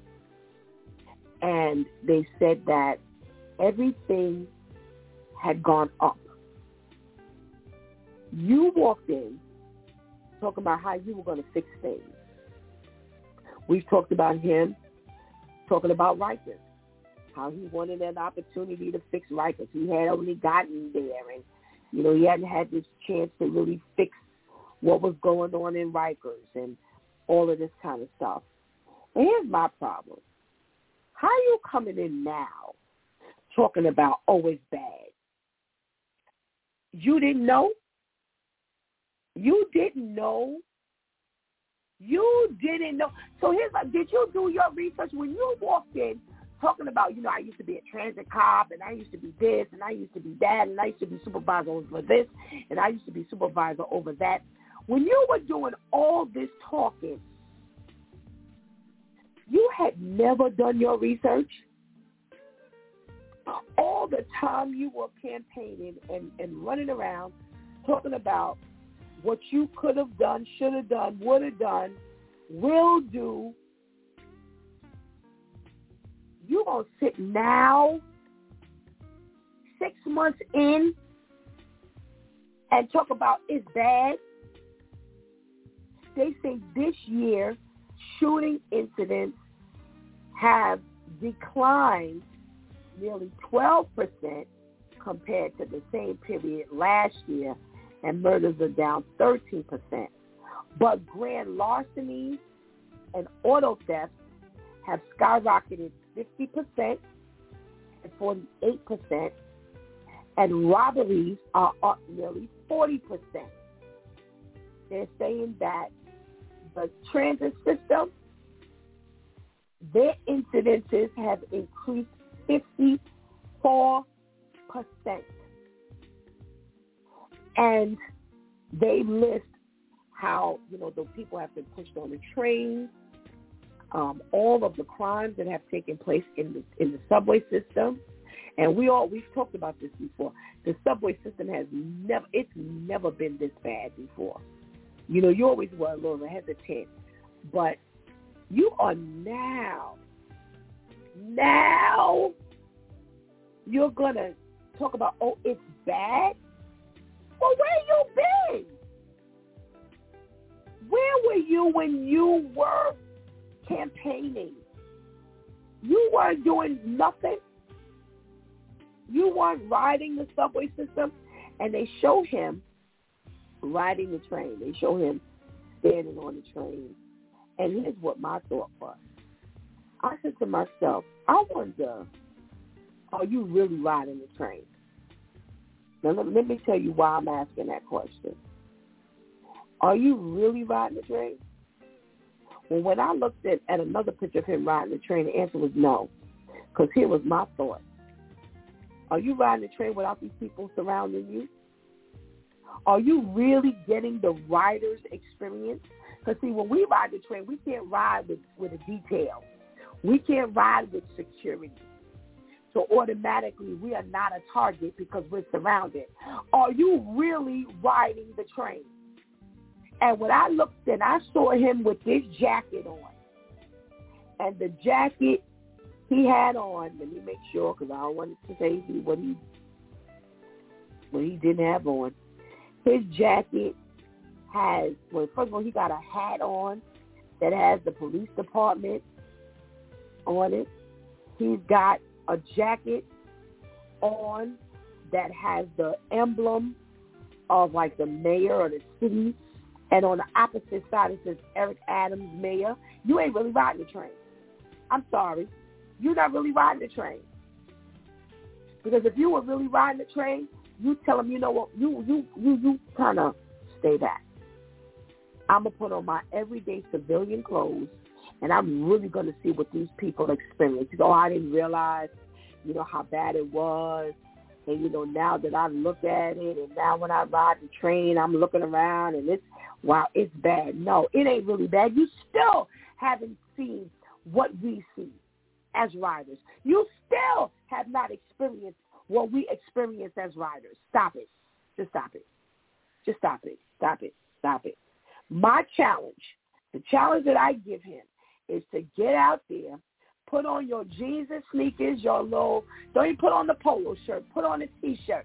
And they said that everything had gone up. You walked in talking about how you were going to fix things. We've talked about him talking about Rikers, how he wanted an opportunity to fix Rikers. He had only gotten there, and, you know, he hadn't had this chance to really fix what was going on in Rikers and all of this kind of stuff. And here's my problem. How are you coming in now talking about, oh, it's bad? You didn't know? You didn't know? You didn't know? So here's like, did you do your research when you walked in talking about, you know, I used to be a transit cop, and I used to be this, and I used to be that, and I used to be supervisor over this, and I used to be supervisor over that. When you were doing all this talking, you had never done your research? All the time you were campaigning and, and running around talking about what you could have done, should have done, would have done, will do. You're going to sit now, six months in, and talk about it's bad? They say this year shooting incidents have declined nearly twelve percent compared to the same period last year, and murders are down thirteen percent. But grand larcenies and auto thefts have skyrocketed fifty percent and forty-eight percent, and robberies are up nearly forty percent. They're saying that the transit system, their incidences have increased fifty-four percent. And they list how, you know, the people have been pushed on the train, um, all of the crimes that have taken place in the in the subway system. And we all we've talked about this before. The subway system has never it's never been this bad before. You know, you always were a little hesitant, but you are now, now you're going to talk about, oh, it's bad? Well, where you been? Where were you when you were campaigning? You weren't doing nothing. You weren't riding the subway system. And they show him riding the train. They show him standing on the train. And here's what my thought was. I said to myself, I wonder, are you really riding the train? Now, let, let me tell you why I'm asking that question. Are you really riding the train? Well, when I looked at, at another picture of him riding the train, the answer was no. Because here was my thought. Are you riding the train without these people surrounding you? Are you really getting the rider's experience? Because, see, when we ride the train, we can't ride with, with a detail. We can't ride with security. So automatically we are not a target because we're surrounded. Are you really riding the train? And when I looked and I saw him with this jacket on, and the jacket he had on, let me make sure because I don't want to say what he, what he didn't have on. His jacket has, well, first of all, he got a hat on that has the police department on it. He's got a jacket on that has the emblem of like the mayor or the city, and on the opposite side it says Eric Adams, mayor. You ain't really riding the train. I'm sorry. You're not really riding the train. Because if you were really riding the train, you tell them, you know what, you you you, you kind of stay back. I'm going to put on my everyday civilian clothes, and I'm really going to see what these people experience. Oh, I didn't realize, you know, how bad it was. And, you know, now that I look at it, and now when I ride the train, I'm looking around, and it's, wow, it's bad. No, it ain't really bad. You still haven't seen what we see as riders. You still have not experienced what we experience as riders. Stop it. Just stop it. Just stop it. Stop it. Stop it. My challenge, the challenge that I give him is to get out there, put on your jeans and sneakers, your little, don't even put on the polo shirt, put on a T-shirt.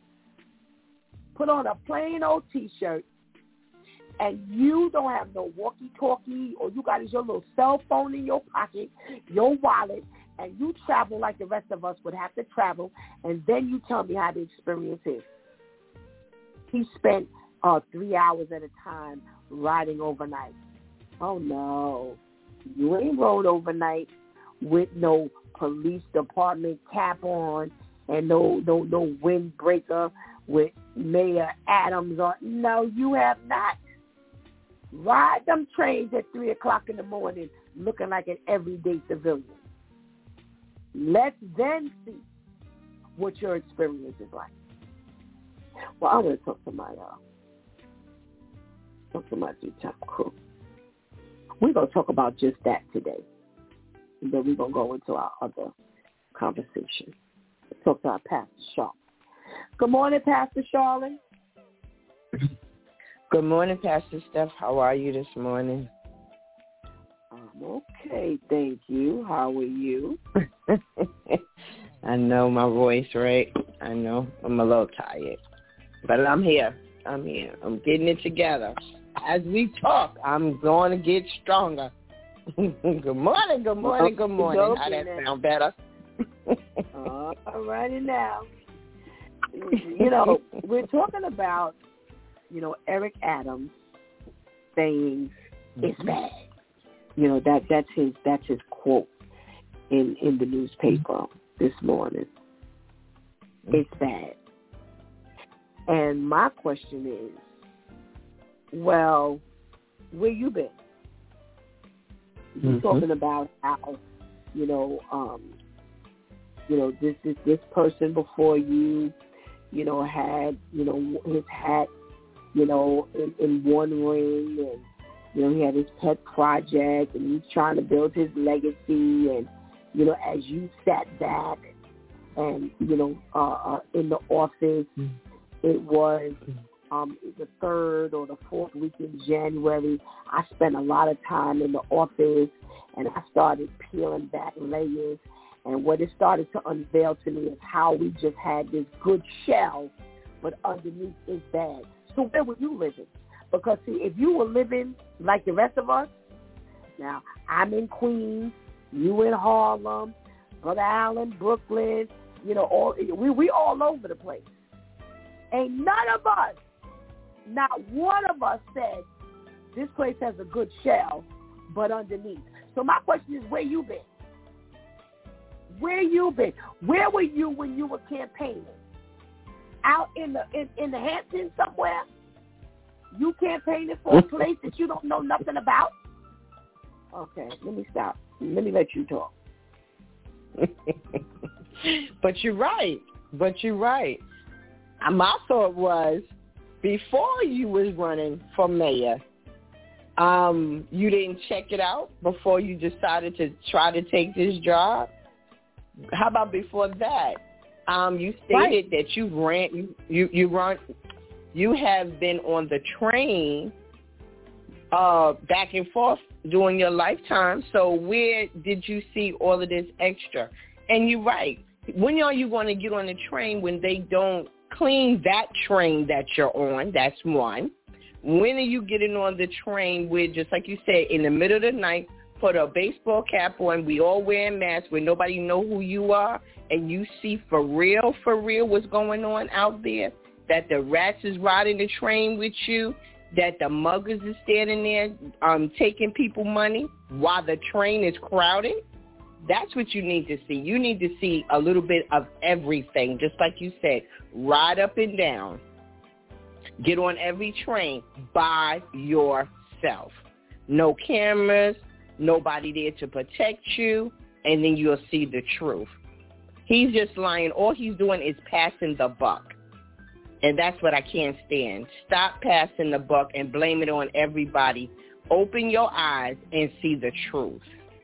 Put on a plain old T-shirt, and you don't have no walkie-talkie, or you got your little cell phone in your pocket, your wallet, and you travel like the rest of us would have to travel, and then you tell me how the experience is. He spent uh, three hours at a time riding overnight. Oh, no. You ain't rode overnight with no police department cap on and no no no windbreaker with Mayor Adams on. No, you have not. Ride them trains at three o'clock in the morning looking like an everyday civilian. Let's then see what your experience is like. Well, I'm going to talk to my, uh, talk to my two-time crew. We're going to talk about just that today. And then we're going to go into our other conversation. Let's talk to our Pastor Shaw. Good morning, Pastor Charlotte. Good morning, Pastor Steph. How are you this morning? I'm okay, thank you. How are you? I know my voice, right? I know. I'm a little tired. But I'm here. I'm here. I'm getting it together. As we talk, I'm going to get stronger. Good morning, good morning, good morning. How that sound better? All righty now. You know, we're talking about, you know, Eric Adams saying it's bad. You know, that that's his that's his quote in, in the newspaper this morning. It's bad. And my question is, well, where you been? You're mm-hmm. talking about how, you know, um, you know, this this this person before you, you know, had, you know, his hat, you know, in, in one ring, and you know, he had his pet project, and he's trying to build his legacy. And, you know, as you sat back and, you know, uh, uh, in the office, it was um, the third or the fourth week in January. I spent a lot of time in the office, and I started peeling back layers. And what it started to unveil to me is how we just had this good shell, but underneath is bad. So where were you living? Because, see, if you were living like the rest of us, now, I'm in Queens, you in Harlem, Brother Allen, Brooklyn, you know, all we we all over the place. Ain't none of us, not one of us said, this place has a good shell, but underneath. So my question is, where you been? Where you been? Where were you when you were campaigning? Out in the in, in the Hamptons somewhere? You campaigning for a place that you don't know nothing about? Okay, let me stop. Let me let you talk. But you're right. But you're right. My thought was, before you was running for mayor, um, you didn't check it out before you decided to try to take this job? How about before that? Um, you stated right. that you ran, you, you, you run, you have been on the train uh, back and forth during your lifetime. So where did you see all of this extra? And you're right. When are you going to get on the train when they don't clean that train that you're on. That's one. When are you getting on the train with, just like you said, in the middle of the night, put a baseball cap on, we all wearing masks where nobody know who you are, and you see for real, for real what's going on out there, that the rats is riding the train with you, that the muggers is standing there um, taking people money while the train is crowding. That's what you need to see. You need to see a little bit of everything, just like you said, ride up and down. Get on every train by yourself. No cameras, nobody there to protect you, and then you'll see the truth. He's just lying. All he's doing is passing the buck. And that's what I can't stand. Stop passing the buck and blame it on everybody. Open your eyes and see the truth.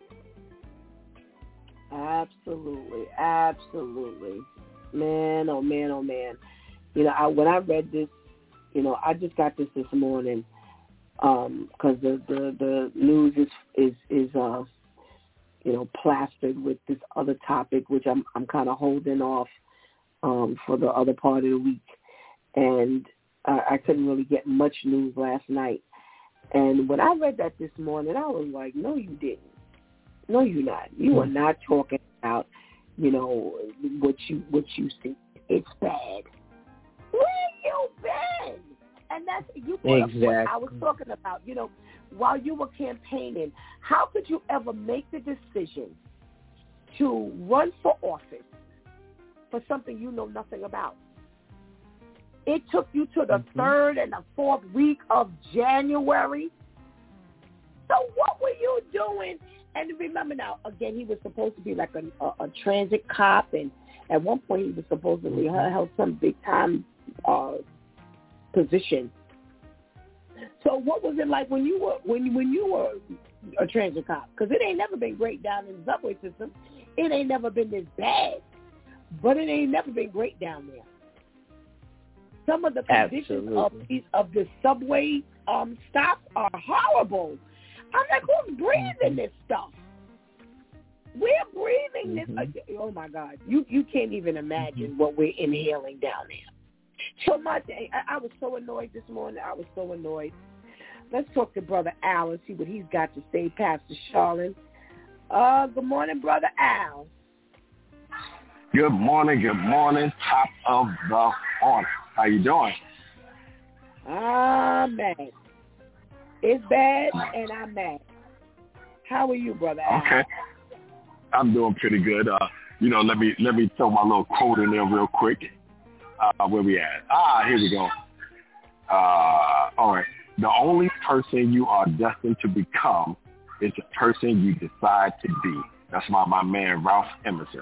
Absolutely. Absolutely. Man, oh, man, oh, man. You know, I, when I read this, you know, I just got this this morning because um, the, the, the news is, is, is uh, you know, plastered with this other topic, which I'm I'm kind of holding off um, for the other part of the week. And uh, I couldn't really get much news last night. And when I read that this morning, I was like, no, you didn't. No, you're not. You are not talking about, you know, what you what you see. It's bad. Where you been? And that's you put exactly. What I was talking about. You know, while you were campaigning, how could you ever make the decision to run for office for something you know nothing about? It took you to the mm-hmm. third and the fourth week of January. So what were you doing? And remember now, again, he was supposed to be like a, a, a transit cop, and at one point he was supposedly mm-hmm. held some big-time uh, position. So what was it like when you were when when you were a transit cop? Because it ain't never been great down in the subway system. It ain't never been this bad, but it ain't never been great down there. Some of the conditions of, of the subway um, stops are horrible. I'm like, who's breathing this stuff? We're breathing mm-hmm. this. Oh, my God. You you can't even imagine mm-hmm. what we're inhaling down there. So my day, I, I was so annoyed this morning. I was so annoyed. Let's talk to Brother Al and see what he's got to say, Pastor Charlene. Uh, good morning, Brother Al. Good morning, good morning, top of the horn. How you doing? I'm mad. It's bad, and I'm mad. How are you, Brother Al? Okay. I'm doing pretty good. Uh, you know, let me let me throw my little quote in there real quick. Uh, where we at? Ah, here we go. Uh, all right. The only person you are destined to become is the person you decide to be. That's my, my man, Ralph Emerson.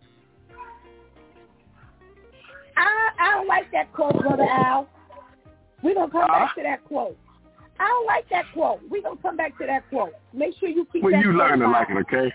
I, I don't like that quote, Brother Al. We're going to come uh, back to that quote. I don't like that quote. We're going to come back to that quote. Make sure you keep well, that you quote. Well, you learn to like it, okay?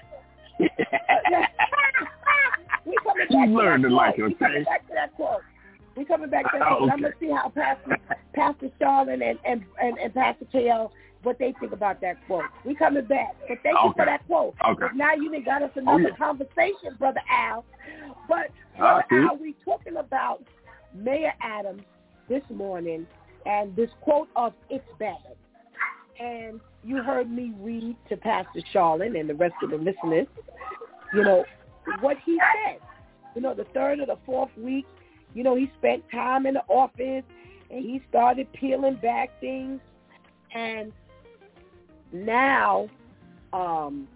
we coming back you to learn that to quote. like it, okay? We coming back to that quote. We coming back to that quote. Okay. I'm going to see how Pastor, Pastor Charlene and, and, and, and Pastor K L, what they think about that quote. We coming back. But thank you okay. for that quote. Okay. But now you done got us another oh, yeah. conversation, Brother Al. But, Brother uh, Al, we talking about Mayor Adams this morning and this quote of "it's bad." And you heard me read to Pastor Charlene and the rest of the listeners, you know, what he said. You know, the third or the fourth week, you know, he spent time in the office and he started peeling back things. And now, um,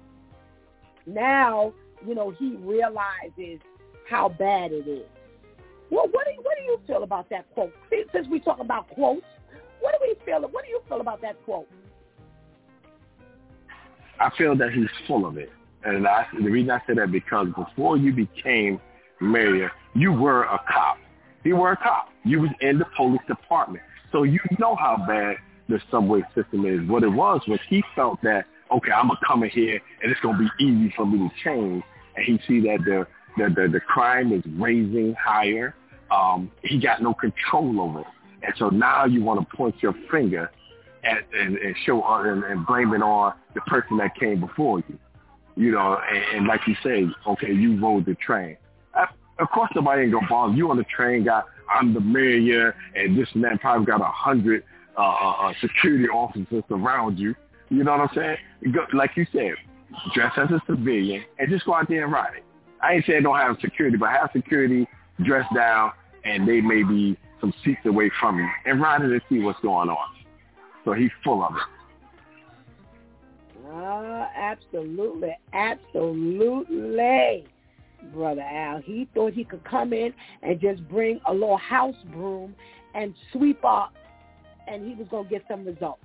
now, you know, he realizes how bad it is. Well, what do you, what do you feel about that quote? Since we talk about quotes, what do we feel? What do you feel about that quote? I feel that he's full of it, and I, the reason I say that because before you became mayor, you were a cop. You were a cop. You was in the police department, so you know how bad the subway system is. What it was was he felt that okay, I'm gonna come in here and it's gonna be easy for me to change, and he see that the the the, the crime is raising higher. Um, he got no control over it. And so now you want to point your finger at, and, and show and, and blame it on the person that came before you. You know, and, and like you say, okay, you rode the train. I, of course, nobody ain't going to bother you on the train. Got I'm the mayor, and this and that, probably got a hundred uh, uh, security officers around you. You know what I'm saying? Go, like you said, dress as a civilian and just go out there and ride it. I ain't saying don't have security, but have security, dress down, and they may be some seats away from you, and ride it and see what's going on. So he's full of it. Uh, absolutely, absolutely, Brother Al. He thought he could come in and just bring a little house broom and sweep up, and he was going to get some results.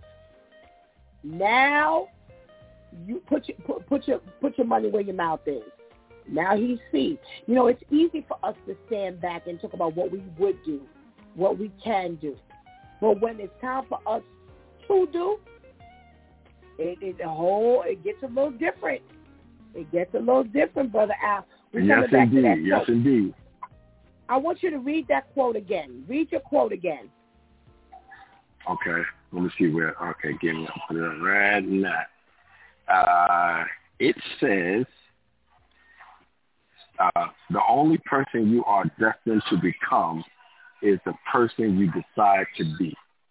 Now, you put your put, put your put your money where your mouth is. Now he sees. You know, it's easy for us to stand back and talk about what we would do, what we can do, but when it's time for us to do, it, it the whole it gets a little different. It gets a little different, Brother Al. We're yes, back indeed. to that yes, quote. indeed. I want you to read that quote again. Read your quote again. Okay. Let me see where. Okay, give me up right now. Uh, it says, uh, the only person you are destined to become is the person you decide to be.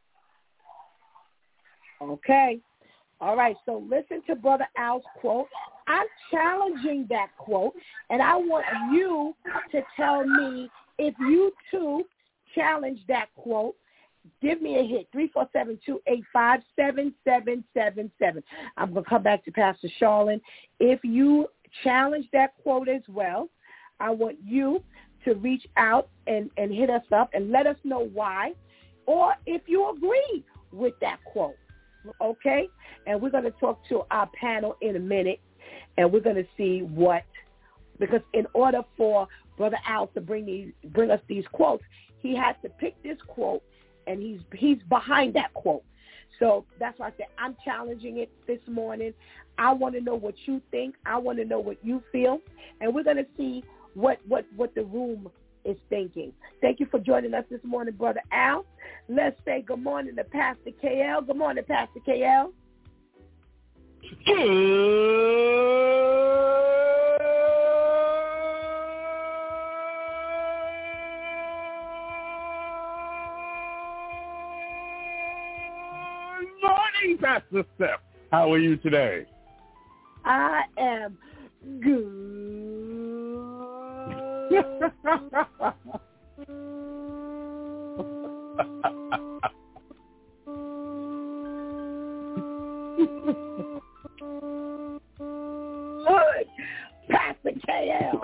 Okay. All right. So listen to Brother Al's quote. I'm challenging that quote, and I want you to tell me if you too challenge that quote. Give me a hit, three four seven, two eight five, seven seven seven seven. I'm going to come back to Pastor Charlene. If you challenge that quote as well, I want you to reach out and, and hit us up and let us know why, or if you agree with that quote, okay? And we're going to talk to our panel in a minute, and we're going to see what, because in order for Brother Al to bring these, bring us these quotes, he had to pick this quote, and he's he's behind that quote. So that's why I said I'm challenging it this morning. I want to know what you think. I want to know what you feel. And we're going to see what, what, what the room is thinking. Thank you for joining us this morning, Brother Al. Let's say good morning to Pastor K L. Good morning, Pastor K L. Morning, Pastor Steph. How are you today? I am good. Good, Pastor K L.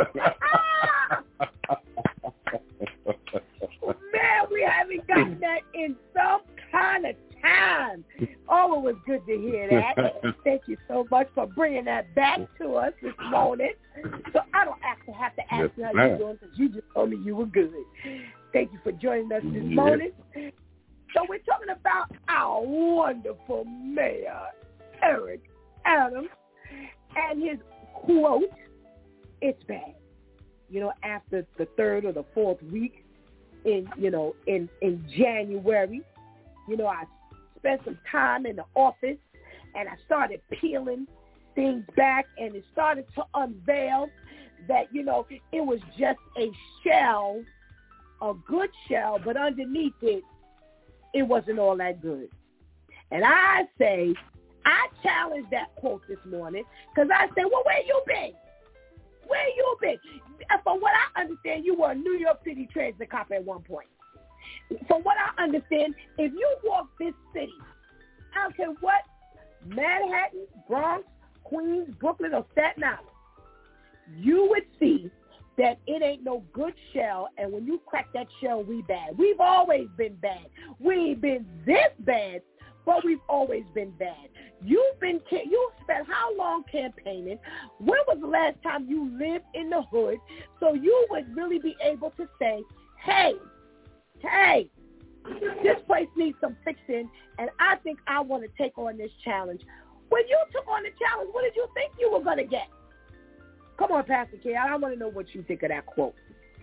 Man, we haven't gotten that in some kind of time. Oh, it was good to hear that. Thank you so much for bringing that back to us this morning. So I don't actually have to ask you how you're doing because you just told me you were good. Thank you for joining us this morning. So we're talking about our wonderful mayor, Eric Adams, and his quote, "It's bad." You know, after the third or the fourth week in, you know, in, in January, you know, I spent some time in the office, and I started peeling things back, and it started to unveil that, you know, it was just a shell, a good shell, but underneath it, it wasn't all that good. And I say, I challenged that quote this morning because I said, well, where you been? Where you been? From what I understand, you were a New York City transit cop at one point. From what I understand, if you walk this city, I don't care what, Manhattan, Bronx, Queens, Brooklyn, or Staten Island, you would see that it ain't no good shell, and when you crack that shell, we bad. We've always been bad. We ain't been this bad, but we've always been bad. You've been, you spent how long campaigning? When was the last time you lived in the hood so you would really be able to say, hey, hey, this place needs some fixing, and I think I want to take on this challenge. When you took on the challenge, what did you think you were going to get? Come on, Pastor K. I want to know what you think of that quote.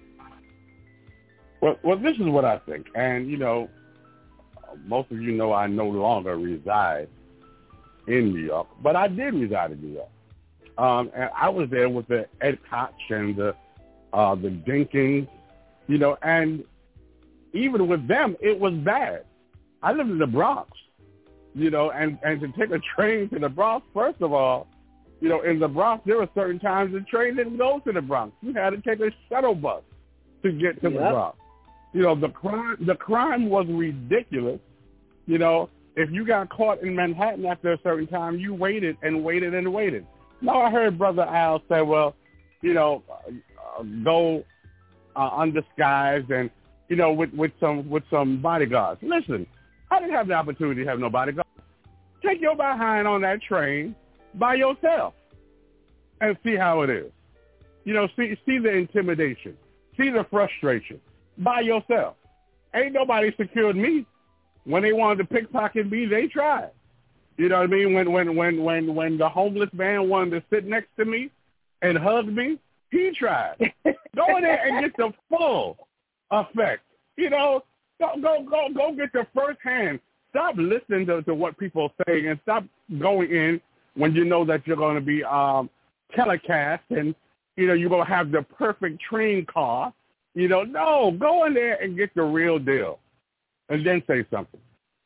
Well, well, this is what I think. And, you know, most of you know I no longer reside in New York, but I did reside in New York. Um, and I was there with the Ed Koch and the, uh, the Dinkins, you know, and even with them, it was bad. I lived in the Bronx, you know, and, and to take a train to the Bronx, first of all, you know, in the Bronx, there were certain times the train didn't go to the Bronx. You had to take a shuttle bus to get to yep. the Bronx. You know, the crime, the crime was ridiculous. You know, if you got caught in Manhattan after a certain time, you waited and waited and waited. Now I heard Brother Al say, well, you know, uh, go uh, undisguised and, you know, with, with some with some bodyguards. Listen, I didn't have the opportunity to have no bodyguards. Take your behind on that train by yourself and see how it is. You know, see see the intimidation, see the frustration by yourself. Ain't nobody secured me. When they wanted to pickpocket me, they tried. You know what I mean? When when when when when the homeless man wanted to sit next to me and hug me, he tried. Go in there and get the full effect. You know, go go go go get the first hand. Stop listening to, to what people say and stop going in when you know that you're going to be um, telecast and, you know, you're going to have the perfect train car. You know, no, go in there and get the real deal and then say something.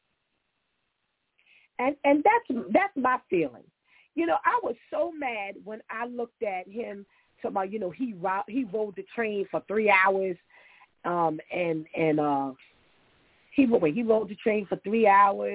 And and that's that's my feeling. You know, I was so mad when I looked at him talking about, you know, he ro- he rode the train for three hours, um, and and uh, he wait, he rode the train for three hours,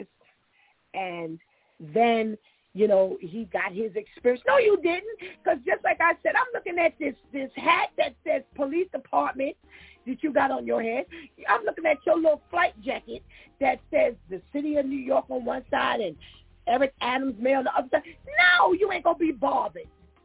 and then, you know, he got his experience. No, you didn't, because just like I said, I'm looking at this this hat that says police department that you got on your head. I'm looking at your little flight jacket that says the city of New York on one side and Eric Adams Mail on the other side. No, you ain't going to be bothered.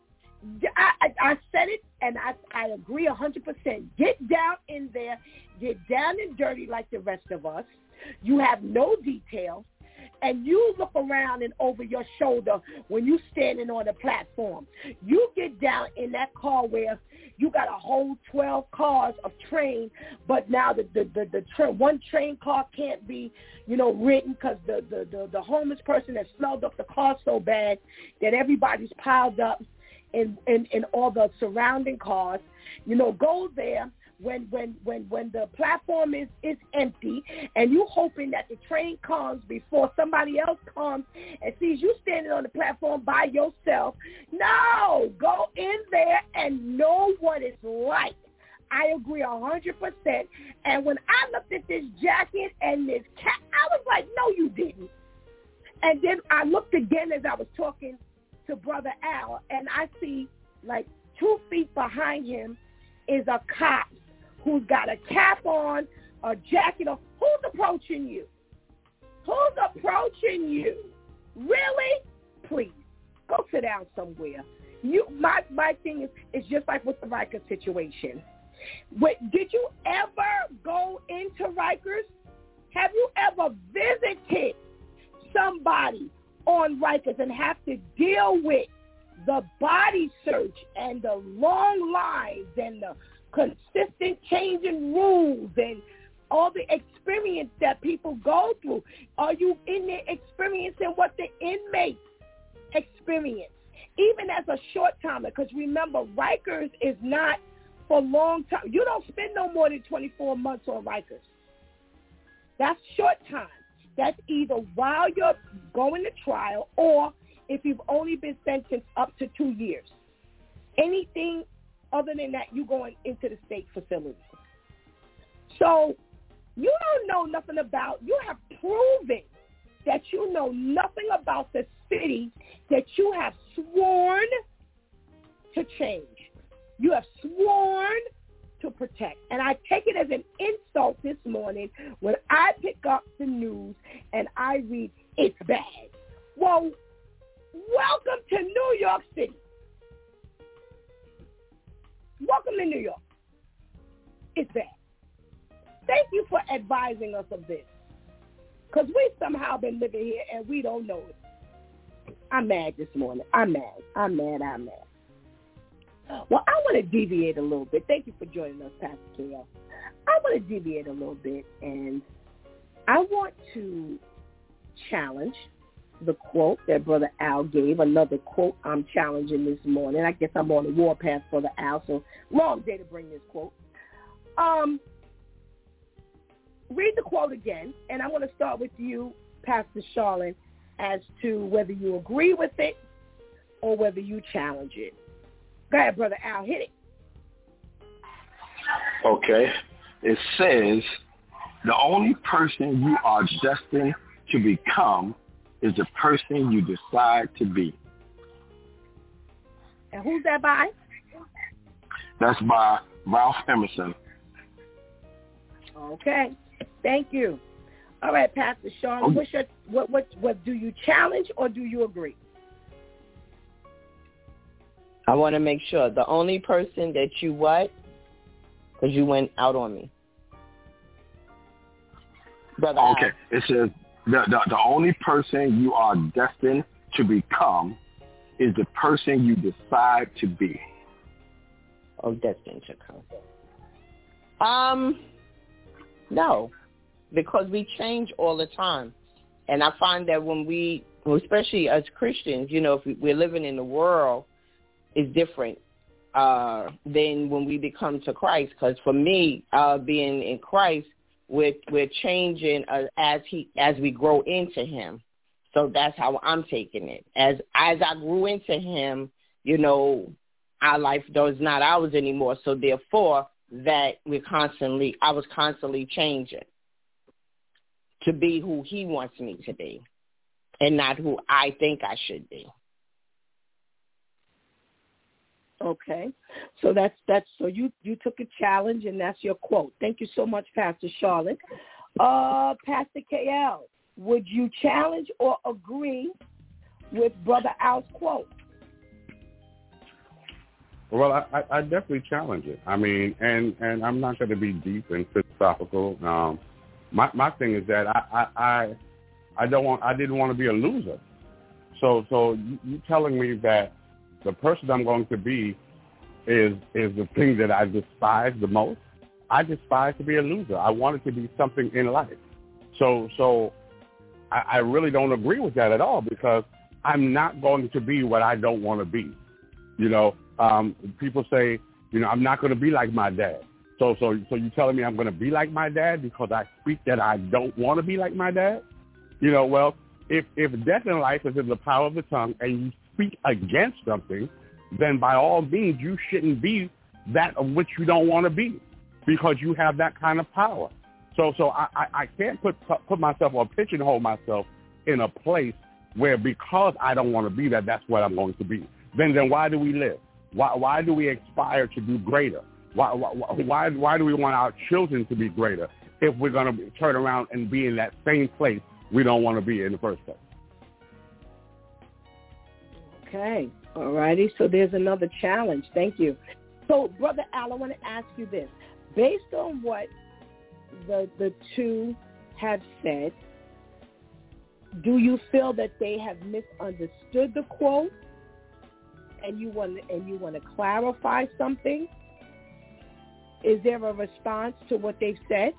I, I, I said it, and I, I agree one hundred percent. Get down in there. Get down and dirty like the rest of us. You have no details. And you look around and over your shoulder when you standing on the platform. You get down in that car where you got a whole twelve cars of train, but now the the the, the tra- one train car can't be, you know, ridden because the, the, the, the homeless person has smelled up the car so bad that everybody's piled up in, in, in all the surrounding cars. You know, go there. When when when when the platform is, is empty and you hoping that the train comes before somebody else comes and sees you standing on the platform by yourself. No, go in there and know what it's like. I agree one hundred percent. And when I looked at this jacket and this cap, I was like, no, you didn't. And then I looked again as I was talking to Brother Al, and I see like two feet behind him is a cop who's got a cap on, a jacket on. Who's approaching you? Who's approaching you? Really? Please, go sit down somewhere. You, my, my thing is, is just like with the Rikers situation. Wait, did you ever go into Rikers? Have you ever visited somebody on Rikers and have to deal with the body search and the long lines and the consistent changing rules and all the experience that people go through? Are you in there experiencing what the inmates experience, even as a short timer? Because remember, Rikers is not for long time. You don't spend no more than twenty-four months on Rikers. That's short time. That's either while you're going to trial or if you've only been sentenced up to two years. Anything other than that, you going into the state facility. So you don't know nothing about, you have proven that you know nothing about the city that you have sworn to change. You have sworn to protect. And I take it as an insult this morning when I pick up the news and I read, it's bad. Well, welcome to New York City. Welcome to New York. It's bad. Thank you for advising us of this. Because we somehow been living here and we don't know it. I'm mad this morning. I'm mad. I'm mad. I'm mad. Well, I want to deviate a little bit. Thank you for joining us, Pastor K L. I want to deviate a little bit, and I want to challenge the quote that Brother Al gave, another quote I'm challenging this morning. I guess I'm on the warpath for the Al, so long day to bring this quote. Um, read the quote again, and I want to start with you, Pastor Charlene, as to whether you agree with it or whether you challenge it. Go ahead, Brother Al, hit it. Okay. It says, the only person you are destined to become is the person you decide to be. And who's that by? That's by Ralph Emerson. Okay. Thank you. All right, Pastor Sean, Okay. what's your, what, what, what, do you challenge or do you agree? I want to make sure. The only person that you what? Because you went out on me. Brother Okay. Al. It says, the, the, the only person you are destined to become is the person you decide to be. Oh, destined to come. Um, no, because we change all the time. And I find that when we, especially as Christians, you know, if we, we're living in the world, it's different uh, than when we become to Christ. Because for me, uh, being in Christ, we're, we're changing uh, as he as we grow into him. So that's how I'm taking it. As as I grew into him, you know, our life was not ours anymore. So therefore, that we're constantly, I was constantly changing to be who he wants me to be and not who I think I should be. Okay. So that's, that's, so you, you took a challenge and that's your quote. Thank you so much, Pastor Charlotte. Uh, Pastor K L, would you challenge or agree with Brother Al's quote? Well, I, I, I definitely challenge it. I mean, and, and I'm not going to be deep and philosophical. Um, my my thing is that I, I I I don't want I didn't want to be a loser. So so you, you telling me that the person I'm going to be is is the thing that I despise the most? I despise to be a loser. I wanted to be something in life. So so I, I really don't agree with that at all because I'm not going to be what I don't want to be. You know. Um, people say, you know, I'm not going to be like my dad. So, so, so you telling me I'm going to be like my dad because I speak that I don't want to be like my dad? You know, well, if if death and life is in the power of the tongue, and you speak against something, then by all means you shouldn't be that of which you don't want to be, because you have that kind of power. So, so I, I, I can't put put myself or pigeonhole myself in a place where because I don't want to be that, that's what I'm going to be. Then, then why do we live? Why why do we aspire to do greater? Why why why do we want our children to be greater if we're going to turn around and be in that same place we don't want to be in the first place? Okay. All righty. So there's another challenge. Thank you. So, Brother Al, I want to ask you this. Based on what the the two have said, do you feel that they have misunderstood the quote? And you want and you want to clarify something? Is there a response to what they've said?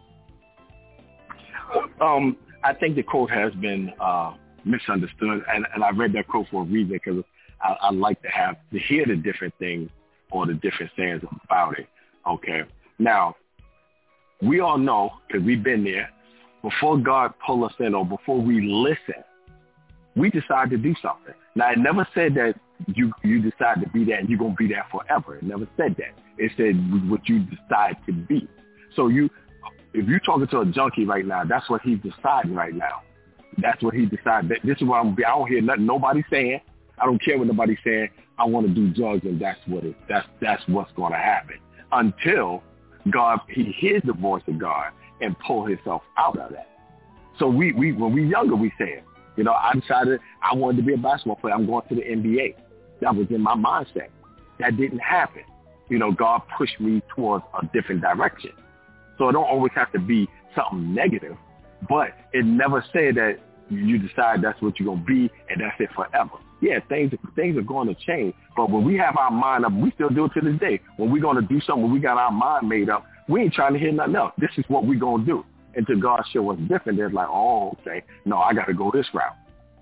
Um, I think the quote has been uh, misunderstood, and, and I read that quote for a reason because I, I like to have to hear the different things or the different sayings about it. Okay, now we all know because we've been there. Before God pull us in, or before we listen, we decide to do something. Now, it never said that you you decide to be that and you're going to be that forever. It never said that. It said what you decide to be. So you, if you're talking to a junkie right now, that's what he's deciding right now. That's what he decided. This is what I'm going to be. I don't hear nothing nobody saying. I don't care what nobody's saying. I want to do drugs, and that's what it. That's that's what's going to happen until God he hears the voice of God and pull himself out of that. So we we when we younger we said, you know, I decided I wanted to be a basketball player. I'm going to the N B A. That was in my mindset. That didn't happen. You know, God pushed me towards a different direction. So it don't always have to be something negative, but it never said that you decide that's what you're going to be and that's it forever. Yeah, things things are going to change. But when we have our mind up, we still do it to this day. When we're going to do something, when we got our mind made up, we ain't trying to hear nothing else. This is what we're going to do. Until God show us different, they're like, oh, okay, no, I got to go this route.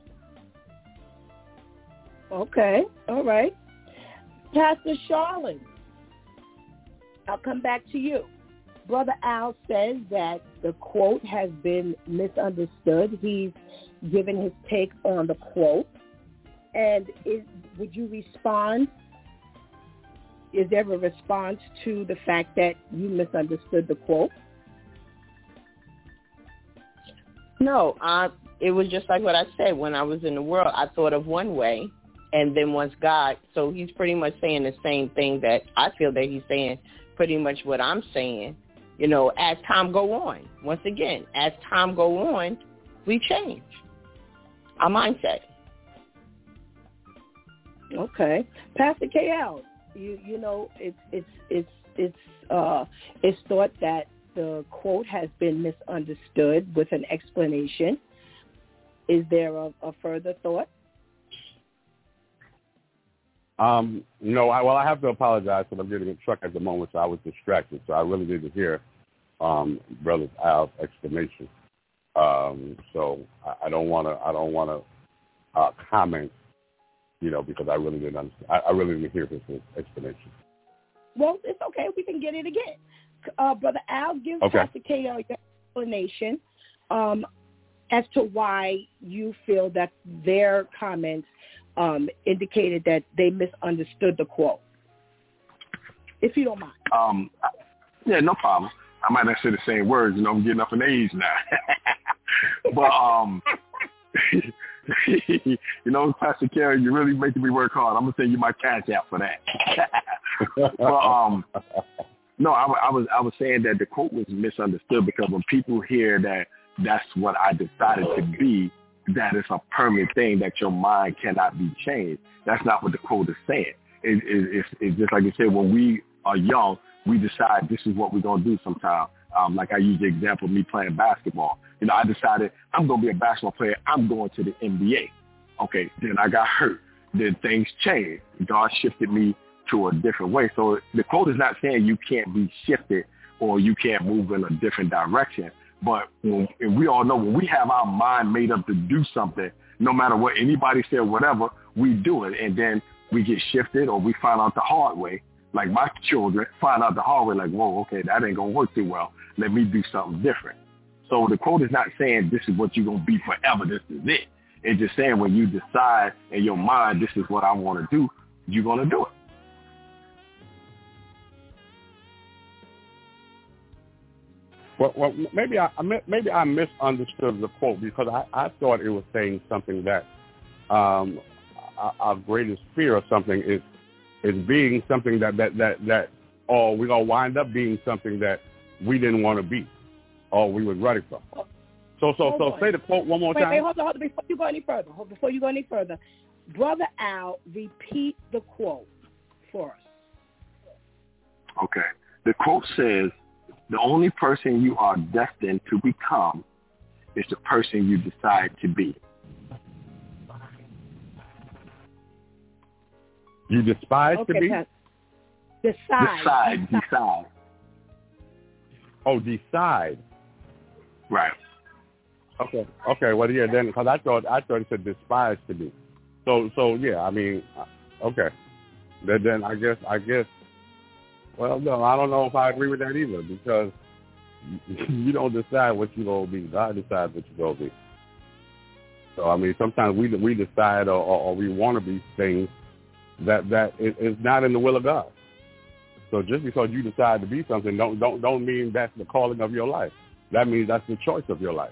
Okay, all right. Pastor Charlene, I'll come back to you. Brother Al says that the quote has been misunderstood. He's given his take on the quote. And is, would you respond? Is there a response to the fact that you misunderstood the quote? No, I, it was just like what I said. When I was in the world, I thought of one way, and then once God, so he's pretty much saying the same thing that I feel that he's saying, pretty much what I'm saying. You know, as time go on, once again, as time go on, we change our mindset. Okay, Pastor K L, you you know it's it's it's it's uh it's thought that the quote has been misunderstood with an explanation. Is there a, a further thought? Um, no, I, well, I have to apologize because I'm getting a truck at the moment, so I was distracted. So I really didn't hear um, Brother Al's explanation. Um, so I, I don't want to. I don't want to uh, comment, you know, because I really didn't understand. I, I really didn't hear his explanation. Well, it's okay. We can get it again. Uh, Brother Al, give okay. Pastor K L your explanation um, as to why you feel that their comments um, indicated that they misunderstood the quote, if you don't mind. Um, yeah, no problem. I might not say the same words. You know, I'm getting up in age now. but, um, you know, Pastor Carey, you're really making me work hard. I'm going to send you my cash app for that. but, um, no, I, I was I was saying that the quote was misunderstood because when people hear that that's what I decided to be, that it's a permanent thing, that your mind cannot be changed. That's not what the quote is saying. It, it, it's, it's just like you said, when we are young, we decide this is what we're going to do sometime. Um, like I use the example of me playing basketball. You know, I decided I'm going to be a basketball player. I'm going to the N B A. Okay, then I got hurt. Then things changed. God shifted me to a different way. So the quote is not saying you can't be shifted or you can't move in a different direction. But when, and we all know when we have our mind made up to do something, no matter what anybody said, whatever, we do it. And then we get shifted or we find out the hard way. Like my children find out the hard way, like, whoa, okay, that ain't going to work too well. Let me do something different. So the quote is not saying this is what you're going to be forever. This is it. It's just saying when you decide in your mind, this is what I want to do, you're going to do it. Well, well, maybe I maybe I misunderstood the quote because I, I thought it was saying something that um, our, our greatest fear of something is is being something that that that, that or we're gonna wind up being something that we didn't want to be, or we were running from. So so hold so on. say the quote one more wait, time. Wait, hold on, hold on. Before you go any further, hold, before you go any further, Brother Al, repeat the quote for us. Okay. The quote says, the only person you are destined to become is the person you decide to be. You despise okay, to be? Pat. Decide. Decide. Decide. Oh, decide. Right. Okay. Okay. Well, yeah. Then, because I thought I thought it said despise to be. So so yeah. I mean, okay. Then then I guess I guess. Well, no, I don't know if I agree with that either because you don't decide what you're going to be. God decides what you're going to be. So, I mean, sometimes we we decide or, or, or we want to be things that, that is, is not in the will of God. So just because you decide to be something don't, don't, don't mean that's the calling of your life. That means that's the choice of your life.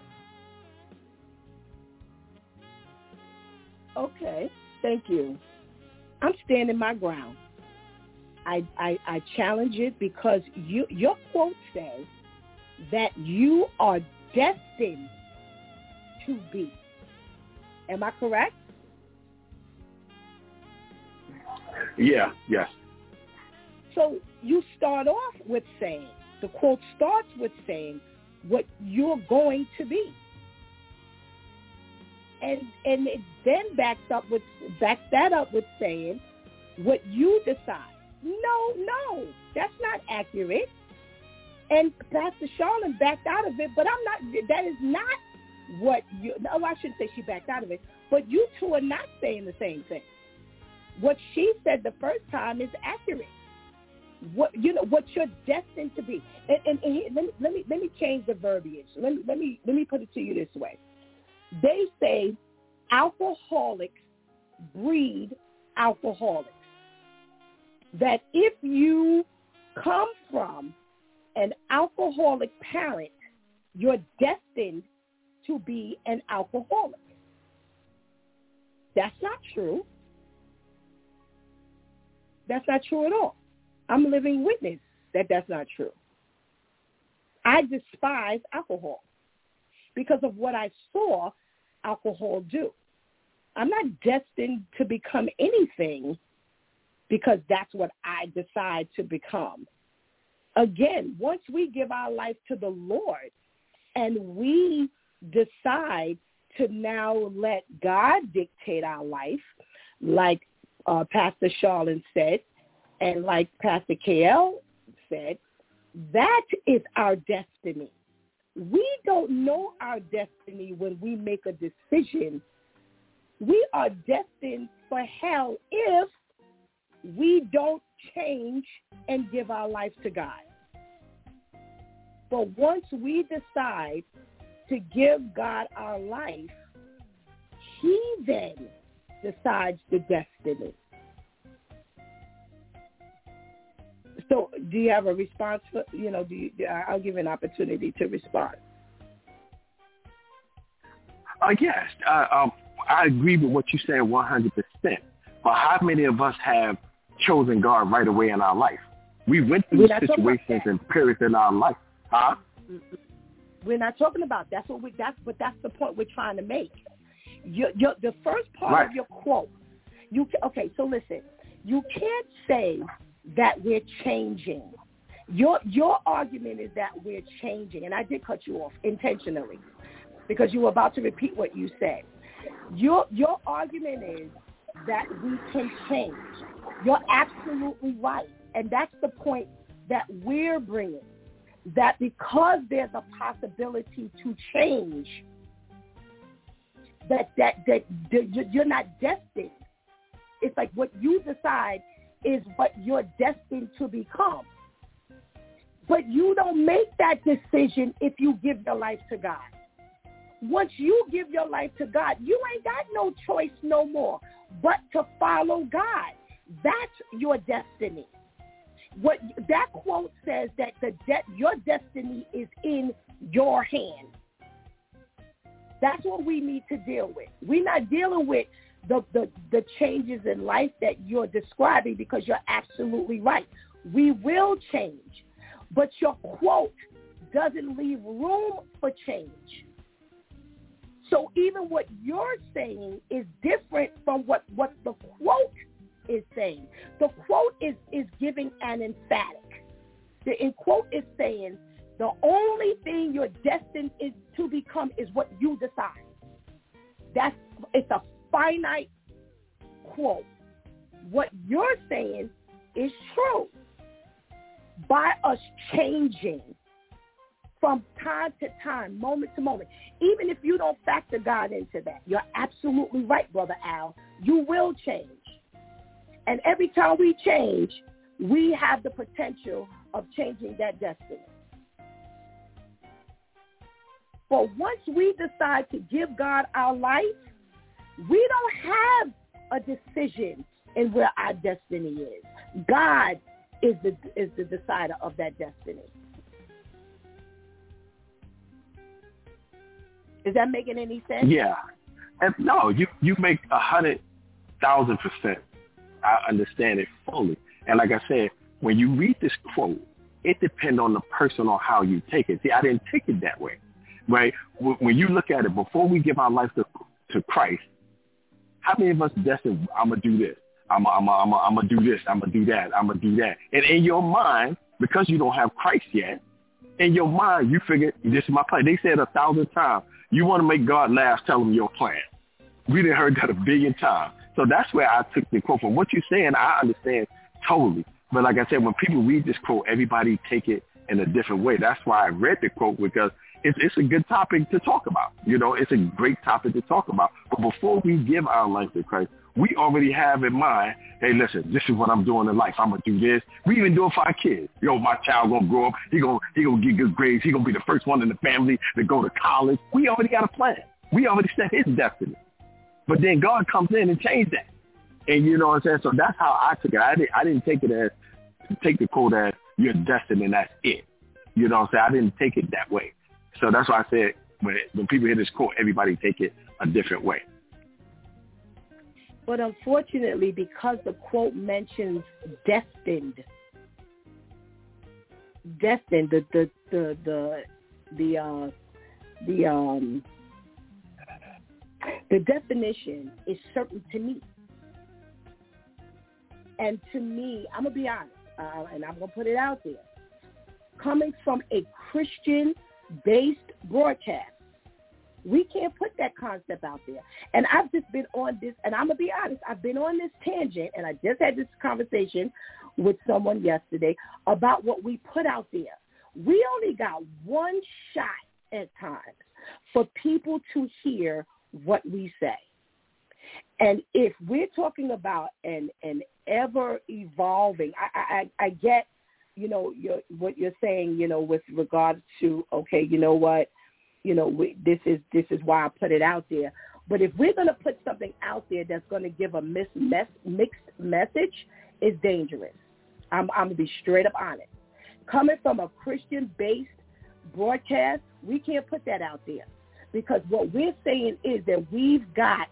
Okay. Thank you. I'm standing my ground. I, I, I challenge it because you, your quote says that you are destined to be. Am I correct? Yeah, yes. So you start off with saying, the quote starts with saying what you're going to be. And and it then backs up with backs that up with saying what you decide. No, no, that's not accurate. And Pastor Charlene backed out of it, but I'm not, that is not what you, no, I shouldn't say she backed out of it, but you two are not saying the same thing. What she said the first time is accurate. what you know what you're destined to be. And, and, and here, let me let me let me change the verbiage. Let me let me let me put it to you this way. They say alcoholics breed alcoholics. That if you come from an alcoholic parent, you're destined to be an alcoholic. That's not true. That's not true at all. I'm a living witness that that's not true. I despise alcohol because of what I saw alcohol do. I'm not destined to become anything because that's what I decide to become. Again, once we give our life to the Lord and we decide to now let God dictate our life, like uh, Pastor Charlene said, and like Pastor K L said, that is our destiny. We don't know our destiny when we make a decision. We are destined for hell if we don't change and give our life to God. But once we decide to give God our life, he then decides the destiny. So do you have a response? For, you know, do you, I'll give you an opportunity to respond. Uh, yes, uh, um, I agree with what you said one hundred percent. But how many of us have chosen God right away in our life? We went through situations and periods in our life. Huh? We're not talking about that's what we that's but that's the point we're trying to make. Your, your, the first part right. of your quote, you okay? So listen, you can't say that we're changing. Your your argument is that we're changing, and I did cut you off intentionally because you were about to repeat what you said. Your your argument is that we can change. You're absolutely right, and that's the point that we're bringing. That because there's a possibility to change, that that that, that you're not destined. It's like what you decide is what you're destined to become. But you don't make that decision if you give your life to God. Once you give your life to God, you ain't got no choice no more but to follow God. That's your destiny. What that quote says that the de- your destiny is in your hand. That's what we need to deal with. We're not dealing with the, the, the changes in life that you're describing because you're absolutely right. We will change, but your quote doesn't leave room for change. So even what you're saying is different from what, what the quote is saying. The quote is, is giving an emphatic. The in quote is saying the only thing you're destined is to become is what you decide. That's it's a finite quote. What you're saying is true. By us changing from time to time, moment to moment, even if you don't factor God into that, you're absolutely right, Brother Al. You will change. And every time we change, we have the potential of changing that destiny. But once we decide to give God our life, we don't have a decision in where our destiny is. God is the is the decider of that destiny. Is that making any sense? Yeah. And no, you, you make a hundred thousand percent. I understand it fully. And like I said, when you read this quote, it depends on the person on how you take it. See, I didn't take it that way, right? When you look at it, before we give our life to, to Christ, how many of us destined, I'm going to do this, I'm I'm I'm I'm going to do this, I'm going to do that, I'm going to do that. And in your mind, because you don't have Christ yet, in your mind, you figure, this is my plan. They said a thousand times, you want to make God laugh, tell him your plan. We done heard that a billion times. So that's where I took the quote from. What you're saying, I understand totally. But like I said, when people read this quote, everybody take it in a different way. That's why I read the quote, because it's, it's a good topic to talk about. You know, it's a great topic to talk about. But before we give our life to Christ, we already have in mind, hey, listen, this is what I'm doing in life. I'm going to do this. We even do it for our kids. Yo, my child going to grow up. He going he gonna get good grades. He going to be the first one in the family to go to college. We already got a plan. We already set his destiny. But then God comes in and changes that. And you know what I'm saying? So that's how I took it. I didn't, I didn't take it as, take the quote as you're destined and that's it. You know what I'm saying? I didn't take it that way. So that's why I said when, when people hear this quote, everybody take it a different way. But unfortunately, because the quote mentions destined, destined, the the the the the uh, the um the definition is certain to me, and to me, I'm gonna be honest, uh, and I'm gonna put it out there. Coming from a Christian-based broadcast, we can't put that concept out there. And I've just been on this, and I'm going to be honest, I've been on this tangent, and I just had this conversation with someone yesterday about what we put out there. We only got one shot at times for people to hear what we say. And if we're talking about an, an ever-evolving, I, I, I get, you know, your, what you're saying, you know, with regards to, okay, you know what, you know, we, this is this is why I put it out there. But if we're going to put something out there that's going to give a mis- mes- mixed message, it's dangerous. I'm, I'm going to be straight up honest. Coming from a Christian-based broadcast, we can't put that out there because what we're saying is that we've got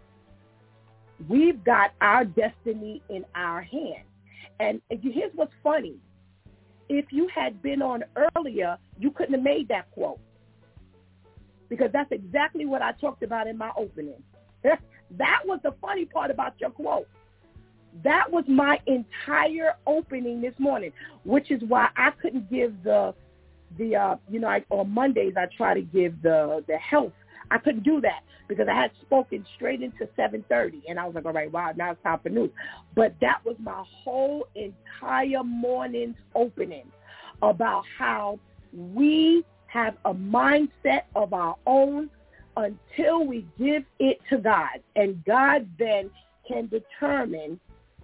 we've got our destiny in our hands. And here's what's funny. If you had been on earlier, you couldn't have made that quote. Because that's exactly what I talked about in my opening. That was the funny part about your quote. That was my entire opening this morning, which is why I couldn't give the, the uh, you know, I, on Mondays I try to give the, the health. I couldn't do that because I had spoken straight into seven thirty, and I was like, all right, wow, now it's time for news. But that was my whole entire morning's opening about how we have a mindset of our own until we give it to God. And God then can determine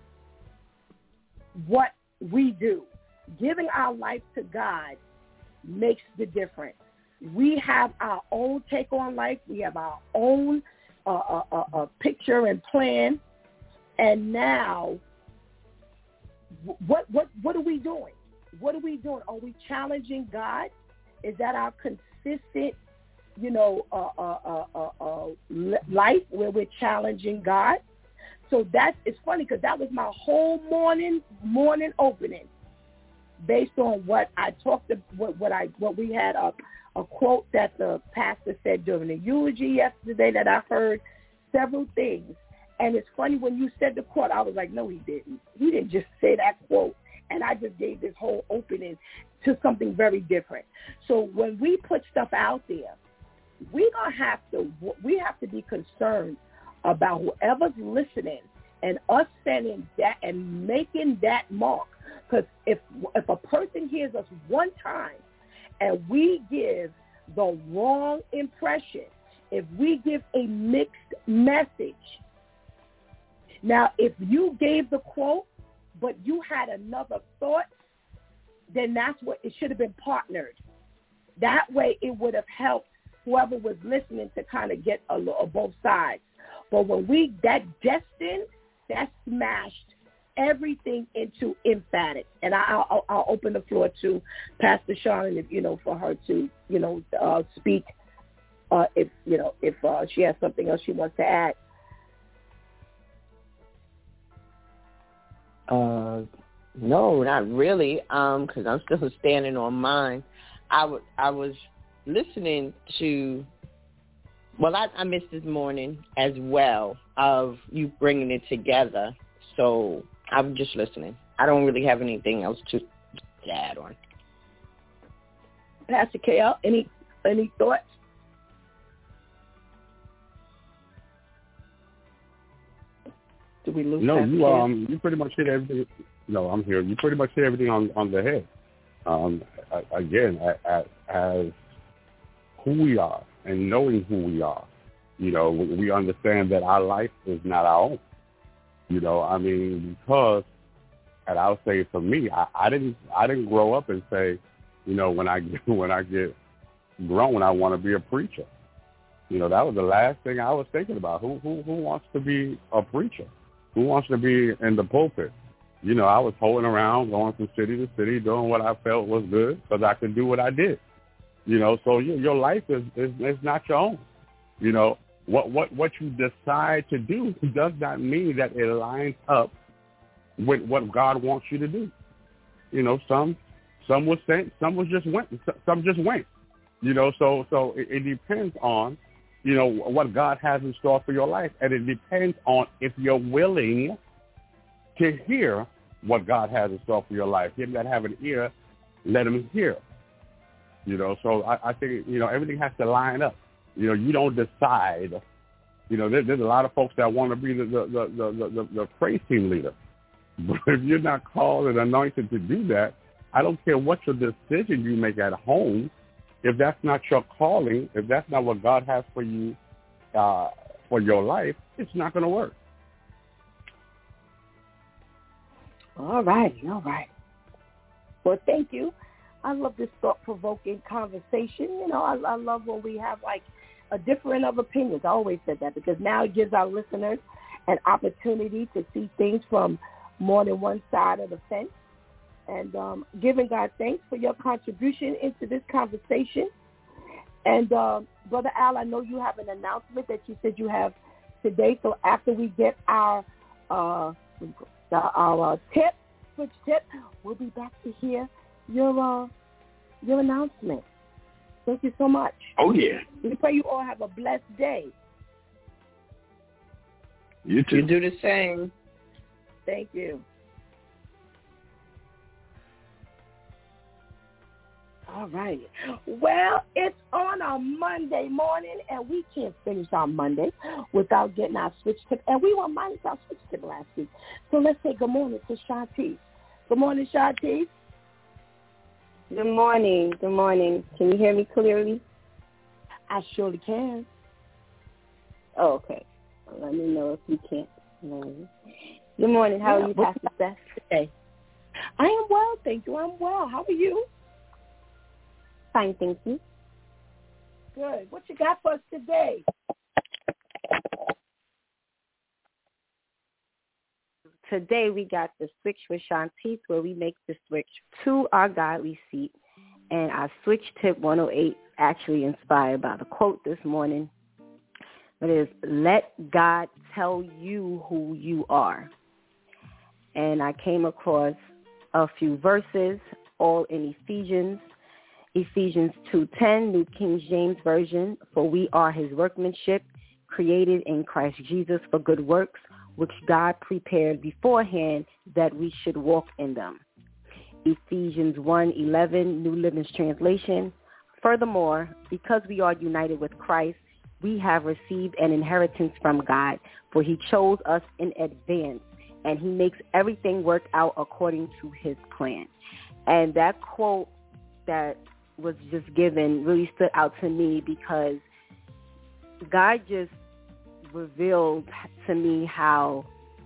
what we do. Giving our life to God makes the difference. We have our own take on life. We have our own uh, uh, uh, uh, picture and plan. And now, what what what are we doing? What are we doing? Are we challenging God? Is that our consistent, you know, uh, uh, uh, uh, uh, life where we're challenging God? So that's, it's funny because that was my whole morning morning opening, based on what I talked, what what I what we had a a quote that the pastor said during the eulogy yesterday that I heard several things, and it's funny when you said the quote, I was like, no, he didn't. He didn't just say that quote, and I just gave this whole opening to something very different. So when we put stuff out there, we gonna have to we have to be concerned about whoever's listening and us sending that and making that mark. Because if if a person hears us one time and we give the wrong impression, if we give a mixed message, now if you gave the quote but you had another thought, then that's what it should have been partnered. That way it would have helped whoever was listening to kind of get a little both sides. But when we, that destined, that smashed everything into emphatic. And I, I'll, I'll open the floor to Pastor Sean, if, you know, for her to, you know, uh, speak uh, if, you know, if uh, she has something else she wants to add. Uh, no, not really, um, because I'm still standing on mine. I, w- I was listening to, well, I, I missed this morning as well of you bringing it together, so I'm just listening. I don't really have anything else to, to add on. Pastor K L, any any thoughts? Did we lose? No, Pastor you K L? um, you pretty much hit everything. No, I'm here. You pretty much hit everything on, on the head. Um, I, again, I, I, as who we are and knowing who we are. You know, we, we understand that our life is not our own. You know, I mean, because, and I'll say for me, I, I didn't, I didn't grow up and say, you know, when I when I get grown, I want to be a preacher. You know, that was the last thing I was thinking about. Who who who wants to be a preacher? Who wants to be in the pulpit? You know, I was holding around, going from city to city, doing what I felt was good because I could do what I did. You know, so your, your life is, is is not your own. You know, what what what you decide to do does not mean that it lines up with what God wants you to do. You know, some some was sent, some was just went, some just went. You know, so so it, it depends on, you know, what God has in store for your life, and it depends on if you're willing to hear what God has in store for your life. Him that have an ear, let him hear. You know, so I, I think, you know, everything has to line up. You know, you don't decide. You know, there, there's a lot of folks that want to be the the, the, the, the the praise team leader. But if you're not called and anointed to do that, I don't care what your decision you make at home. If that's not your calling, if that's not what God has for you uh, for your life, it's not going to work. All right, all right. Well, thank you. I love this thought-provoking conversation. You know, I, I love when we have, like, a difference of opinions. I always said that because now it gives our listeners an opportunity to see things from more than one side of the fence. And um, giving God thanks for your contribution into this conversation. And, uh, Brother Al, I know you have an announcement that you said you have today. So after we get our uh, the, our uh, tip, switch tip, we'll be back to hear your uh, your announcement. Thank you so much. Oh, yeah. We pray you all have a blessed day. You too. You do the same. Thank you. All right. Well, it's on a Monday morning, and we can't finish our Monday without getting our switch tip. And we were minus our switch tip last week. So let's say good morning to Shantice. Good morning, Shantice. Good morning. Good morning. Can you hear me clearly? I surely can. Oh, okay. Let me know if you can't. Good morning. How yeah, are you, Pastor Steph? Today? I am well, thank you. I'm well. How are you? Fine, thank you. Good. What you got for us today? Today we got the Switch with Shantice, where we make the switch to our godly seat. And our switch tip one oh eight actually inspired by the quote this morning. It is, let God tell you who you are. And I came across a few verses, all in Ephesians. Ephesians two ten, New King James Version, for we are his workmanship, created in Christ Jesus for good works, which God prepared beforehand that we should walk in them. Ephesians one eleven, New Living Translation, furthermore, because we are united with Christ, we have received an inheritance from God, for he chose us in advance, and he makes everything work out according to his plan. And that quote that was just given really stood out to me because God just revealed to me how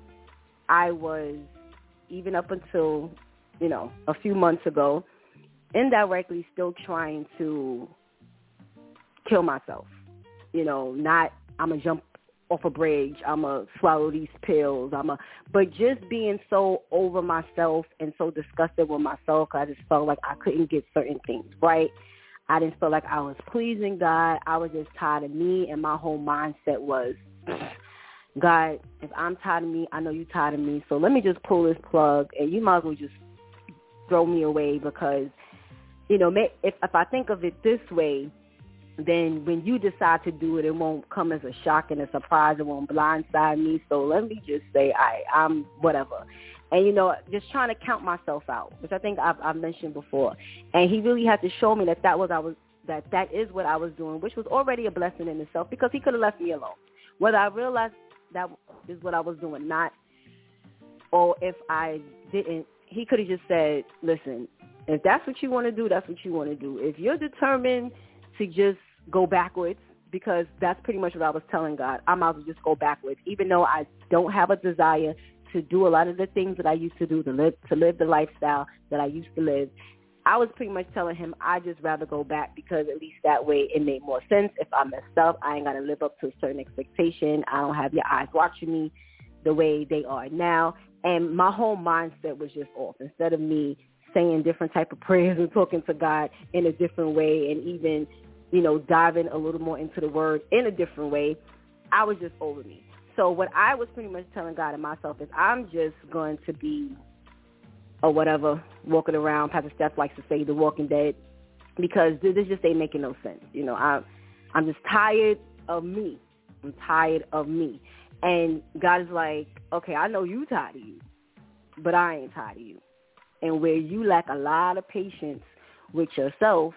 I was, even up until, you know, a few months ago, indirectly still trying to kill myself. You know, not I'm going to jump off a bridge, I'm going to swallow these pills, I'm a, but just being so over myself and so disgusted with myself, I just felt like I couldn't get certain things right. I didn't feel like I was pleasing God. I was just tired of me, and my whole mindset was, God, if I'm tired of me, I know you're tired of me, so let me just pull this plug, and you might as well just throw me away because, you know, if, if I think of it this way, then when you decide to do it, it won't come as a shock and a surprise. It won't blindside me. So let me just say, I, I'm whatever. And, you know, just trying to count myself out, which I think I've, I've mentioned before. And he really had to show me that that was I was that that is what I was doing, which was already a blessing in itself because he could have left me alone. Whether I realized that is what I was doing, not, or if I didn't, he could have just said, listen, if that's what you want to do, that's what you want to do. If you're determined to just go backwards, because that's pretty much what I was telling God. I might as well just go backwards, even though I don't have a desire to do a lot of the things that I used to do, to live to live the lifestyle that I used to live. I was pretty much telling him I'd just rather go back, because at least that way it made more sense. If I messed up, I ain't got to live up to a certain expectation. I don't have your eyes watching me the way they are now. And my whole mindset was just off. Instead of me saying different type of prayers and talking to God in a different way, and even, you know, diving a little more into the word in a different way, I was just over me. So what I was pretty much telling God and myself is I'm just going to be, or whatever, walking around, Pastor Steph likes to say, the Walking Dead, because this just ain't making no sense. You know, I, I'm just tired of me. I'm tired of me. And God is like, okay, I know you tired of you, but I ain't tired of you. And where you lack a lot of patience with yourself,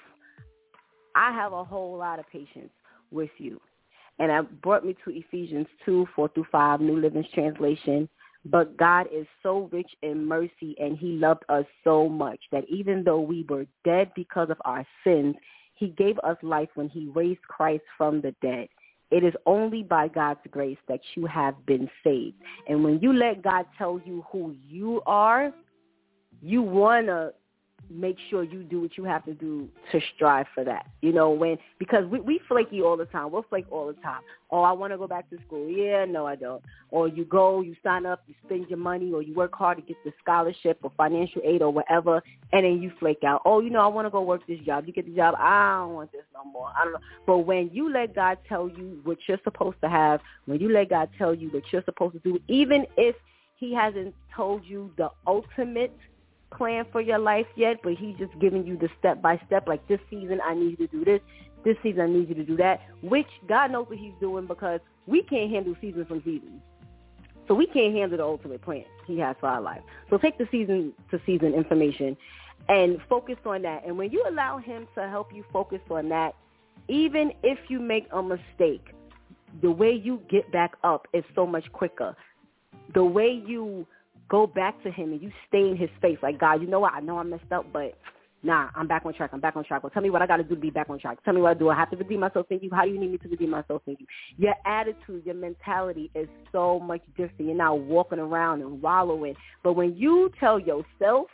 I have a whole lot of patience with you. And that brought me to Ephesians two, four through five, New Living Translation. But God is so rich in mercy, and he loved us so much that even though we were dead because of our sins, he gave us life when he raised Christ from the dead. It is only by God's grace that you have been saved. And when you let God tell you who you are, you want to make sure you do what you have to do to strive for that. You know, when, because we, we flaky all the time. We'll flake all the time. Oh, I want to go back to school. Yeah, no, I don't. Or you go, you sign up, you spend your money, or you work hard to get the scholarship or financial aid or whatever, and then you flake out. Oh, you know, I want to go work this job. You get the job. I don't want this no more. I don't know. But when you let God tell you what you're supposed to have, when you let God tell you what you're supposed to do, even if he hasn't told you the ultimate plan for your life yet, but he's just giving you the step by step, like this season I need you to do this, this season I need you to do that, which God knows what he's doing, because we can't handle season from season. So we can't handle the ultimate plan he has for our life. So take the season to season information and focus on that. And when you allow him to help you focus on that, even if you make a mistake, the way you get back up is so much quicker. The way you go back to him and you stay in his face, like, God, you know what? I know I messed up, but nah, I'm back on track. I'm back on track. Well, tell me what I got to do to be back on track. Tell me what I do. I have to redeem myself in you. How do you need me to redeem myself in you? Your attitude, your mentality is so much different. You're not walking around and wallowing. But when you tell yourself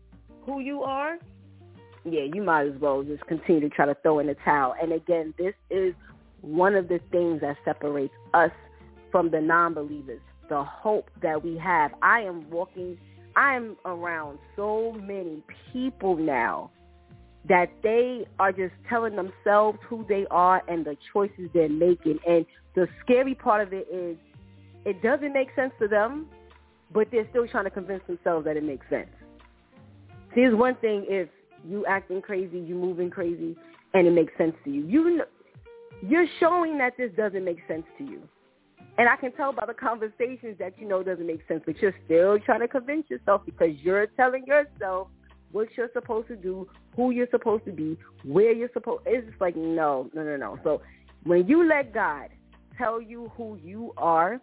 who you are, yeah, you might as well just continue to try to throw in the towel. And again, this is one of the things that separates us from the non-believers. The hope that we have. I am walking, I am around so many people now that they are just telling themselves who they are and the choices they're making. And the scary part of it is it doesn't make sense to them, but they're still trying to convince themselves that it makes sense. See, it's one thing if you acting crazy, you moving crazy, and it makes sense to you. You, you're showing that this doesn't make sense to you. And I can tell by the conversations that you know doesn't make sense, but you're still trying to convince yourself, because you're telling yourself what you're supposed to do, who you're supposed to be, where you're supposed. It's just like, no, no, no, no. So when you let God tell you who you are,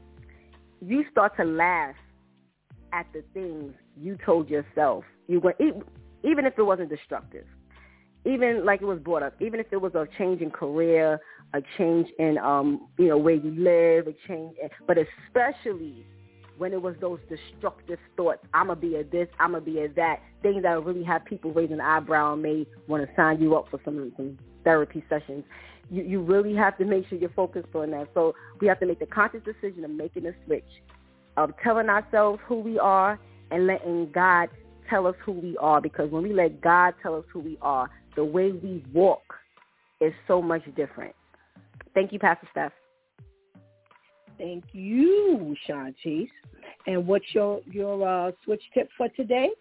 you start to laugh at the things you told yourself. You were, even if it wasn't destructive, even like it was brought up, even if it was a change in career, a change in, um, you know, where you live, a change, in, but especially when it was those destructive thoughts, I'm going to be a this, I'm going to be a that, things that really have people raising an eyebrow and may want to sign you up for some, some therapy sessions. You, you really have to make sure you're focused on that. So we have to make the conscious decision of making a switch, of telling ourselves who we are and letting God tell us who we are, because when we let God tell us who we are, the way we walk is so much different. Thank you, Pastor Steph. Thank you, Shantice. And what's your, your uh, switch tip for today?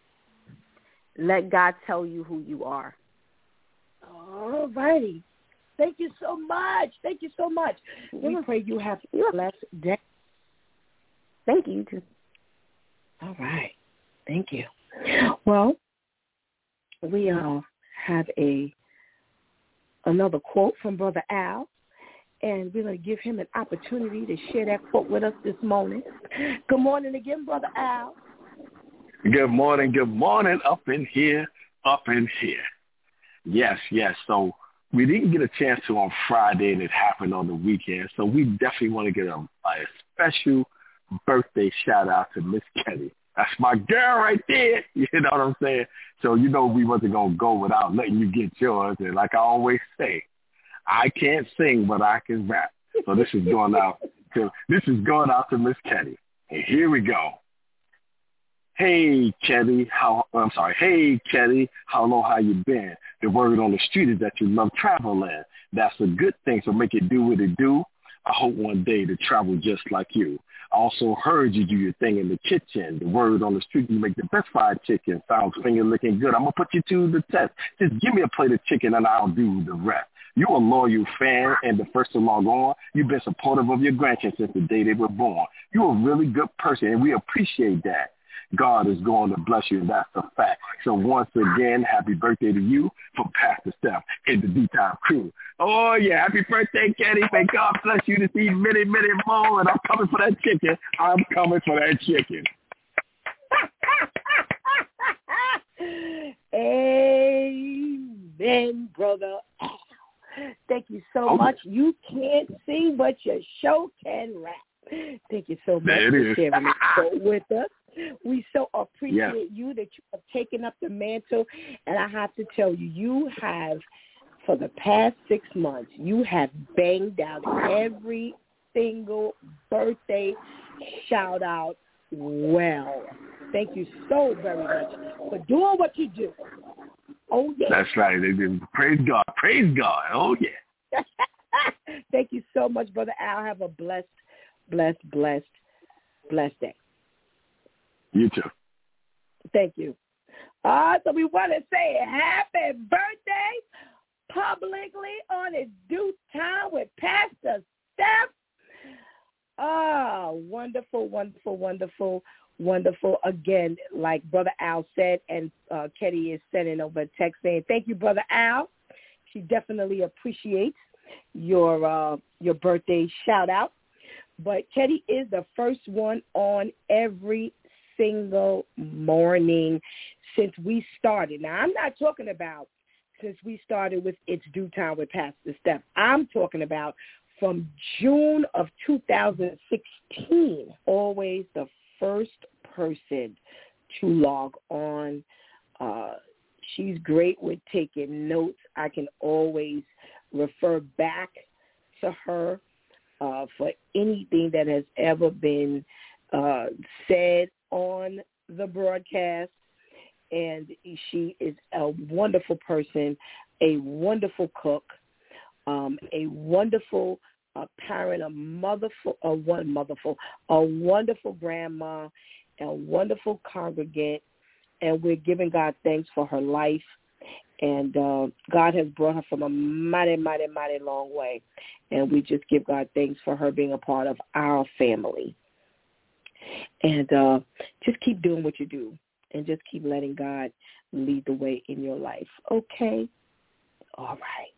Let God tell you who you are. All righty. Thank you so much. Thank you so much. We pray you have a blessed day. Thank you, you too. All right. Thank you. Well, we uh, have a another quote from Brother Al, and we're going to give him an opportunity to share that quote with us this morning. Good morning again, Brother Al. Good morning, good morning, up in here, up in here. Yes, yes. So we didn't get a chance to on Friday, and it happened on the weekend. So we definitely want to get a, a special birthday shout out to Miss Kelly. That's my girl right there. You know what I'm saying? So you know we wasn't gonna go without letting you get yours. And like I always say, I can't sing, but I can rap. So this is going out to this is going out to Miss Kelly. And here we go. Hey, Kelly, how, I'm sorry. Hey, Kelly, how long have you been? The word on the street is that you love traveling. That's a good thing, so make it do what it do. I hope one day to travel just like you. I also heard you do your thing in the kitchen. The word on the street, you make the best fried chicken. Sounds finger looking good. I'm going to put you to the test. Just give me a plate of chicken and I'll do the rest. You're a loyal fan and the first to log on. You've been supportive of your grandkids since the day they were born. You're a really good person, and we appreciate that. God is going to bless you, and that's a fact. So once again, happy birthday to you from Pastor Steph and the D-Time crew. Oh, yeah, happy birthday, Kenny. May God bless you to see many, many more, and I'm coming for that chicken. I'm coming for that chicken. Amen, brother. Thank you so oh. much. You can't sing, but you sure can rap. Thank you so much there for sharing it with us. We so appreciate yes. you that you have taken up the mantle. And I have to tell you, you have, for the past six months, you have banged out every single birthday shout out well. Thank you so very much for doing what you do. Oh, yeah. That's right. Praise God. Praise God. Oh, yeah. Thank you so much, Brother Al. Have a blessed, blessed, blessed, blessed day. You too. Thank you. Uh, so we want to say happy birthday publicly on its due time with Pastor Steph. Ah, oh, wonderful, wonderful, wonderful, wonderful. Again, like Brother Al said, and uh, Ketty is sending over a text saying, thank you, Brother Al. She definitely appreciates your uh, your birthday shout out. But Ketty is the first one on every single morning since we started. Now, I'm not talking about since we started with It's Due Time with Pastor Steph. I'm talking about from June of two thousand sixteen, always the first person to log on. Uh, she's great with taking notes. I can always refer back to her uh, for anything that has ever been uh, said on the broadcast. And she is a wonderful person, a wonderful cook, um, a wonderful uh, parent, a motherful, a one motherful, a wonderful grandma, a wonderful congregant, and we're giving God thanks for her life. And uh, God has brought her from a mighty, mighty, mighty long way, and we just give God thanks for her being a part of our family. And uh, just keep doing what you do, and just keep letting God lead the way in your life. Okay? All right.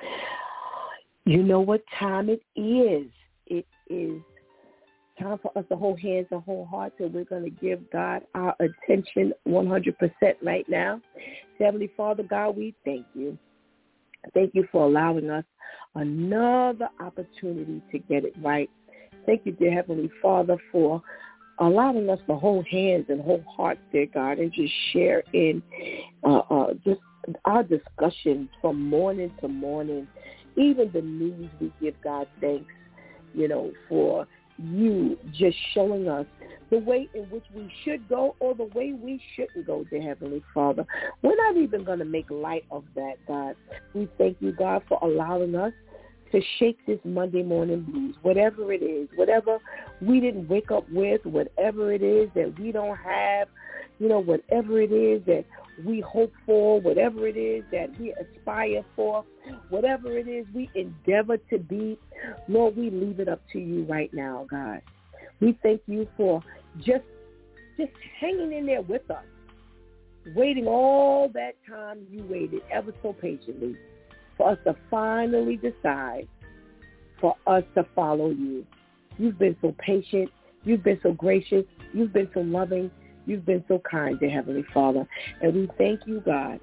You know what time it is. It is time for us to hold hands and hold hearts, and we're going to give God our attention one hundred percent right now. Heavenly Father, God, we thank you. Thank you for allowing us another opportunity to get it right. Thank you, dear Heavenly Father, for allowing us to hold hands and hold hearts, dear God, and just share in uh, uh, just our discussion from morning to morning. Even the news, we give God thanks, you know, for you just showing us the way in which we should go or the way we shouldn't go, dear Heavenly Father. We're not even going to make light of that, God. We thank you, God, for allowing us to shake this Monday morning blues, whatever it is, whatever we didn't wake up with, whatever it is that we don't have, you know, whatever it is that we hope for, whatever it is that we aspire for, whatever it is we endeavor to be, Lord, we leave it up to you right now, God. We thank you for just just hanging in there with us, waiting all that time you waited ever so patiently for us to finally decide for us to follow you. You've been so patient. You've been so gracious. You've been so loving. You've been so kind, dear Heavenly Father. And we thank you, God,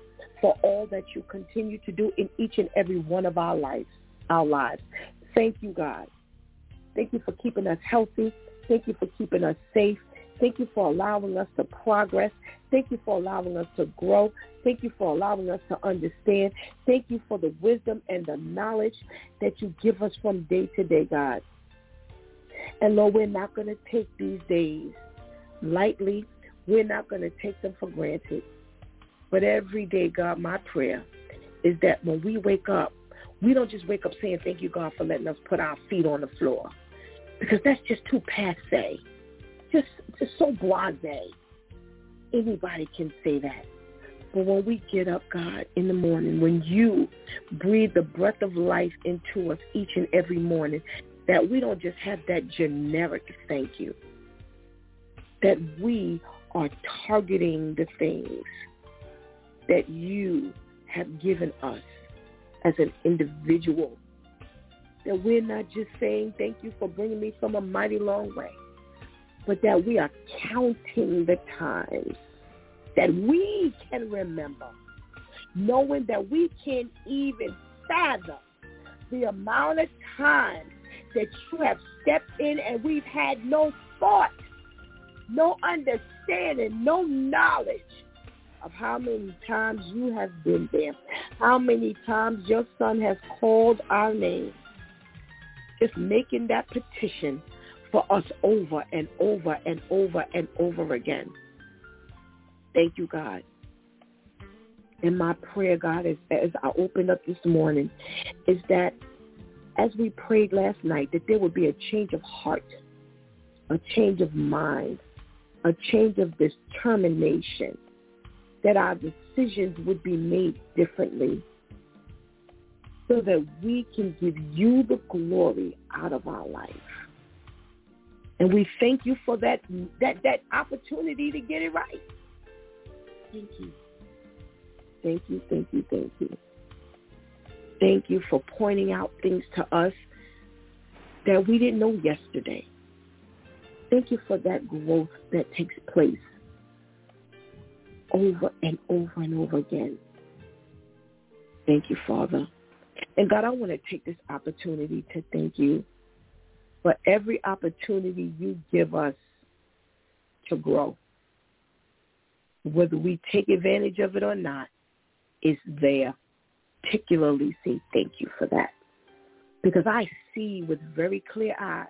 for all that you continue to do in each and every one of our lives, our lives. Thank you, God. Thank you for keeping us healthy. Thank you for keeping us safe. Thank you for allowing us to progress. Thank you for allowing us to grow. Thank you for allowing us to understand. Thank you for the wisdom and the knowledge that you give us from day to day, God. And Lord, we're not going to take these days lightly. We're not going to take them for granted. But every day, God, my prayer is that when we wake up, we don't just wake up saying, thank you, God, for letting us put our feet on the floor. Because that's just too passe. Just, just so blasé. Anybody can say that. But when we get up, God, in the morning, when you breathe the breath of life into us each and every morning, that we don't just have that generic thank you, that we are targeting the things that you have given us as an individual, that we're not just saying thank you for bringing me from a mighty long way, but that we are counting the times that we can remember, knowing that we can't even fathom the amount of time that you have stepped in and we've had no thought, no understanding, no knowledge of how many times you have been there, how many times your son has called our name, just making that petition for us over and over and over and over again. Thank you, God. And my prayer, God, is, as I opened up this morning, is that as we prayed last night, that there would be a change of heart, a change of mind, a change of determination, that our decisions would be made differently so that we can give you the glory out of our life. And we thank you for that, that, that opportunity to get it right. Thank you. Thank you, thank you, thank you. Thank you for pointing out things to us that we didn't know yesterday. Thank you for that growth that takes place over and over and over again. Thank you, Father. And God, I want to take this opportunity to thank you for every opportunity you give us to grow. Whether we take advantage of it or not, it's there. Particularly say thank you for that. Because I see with very clear eyes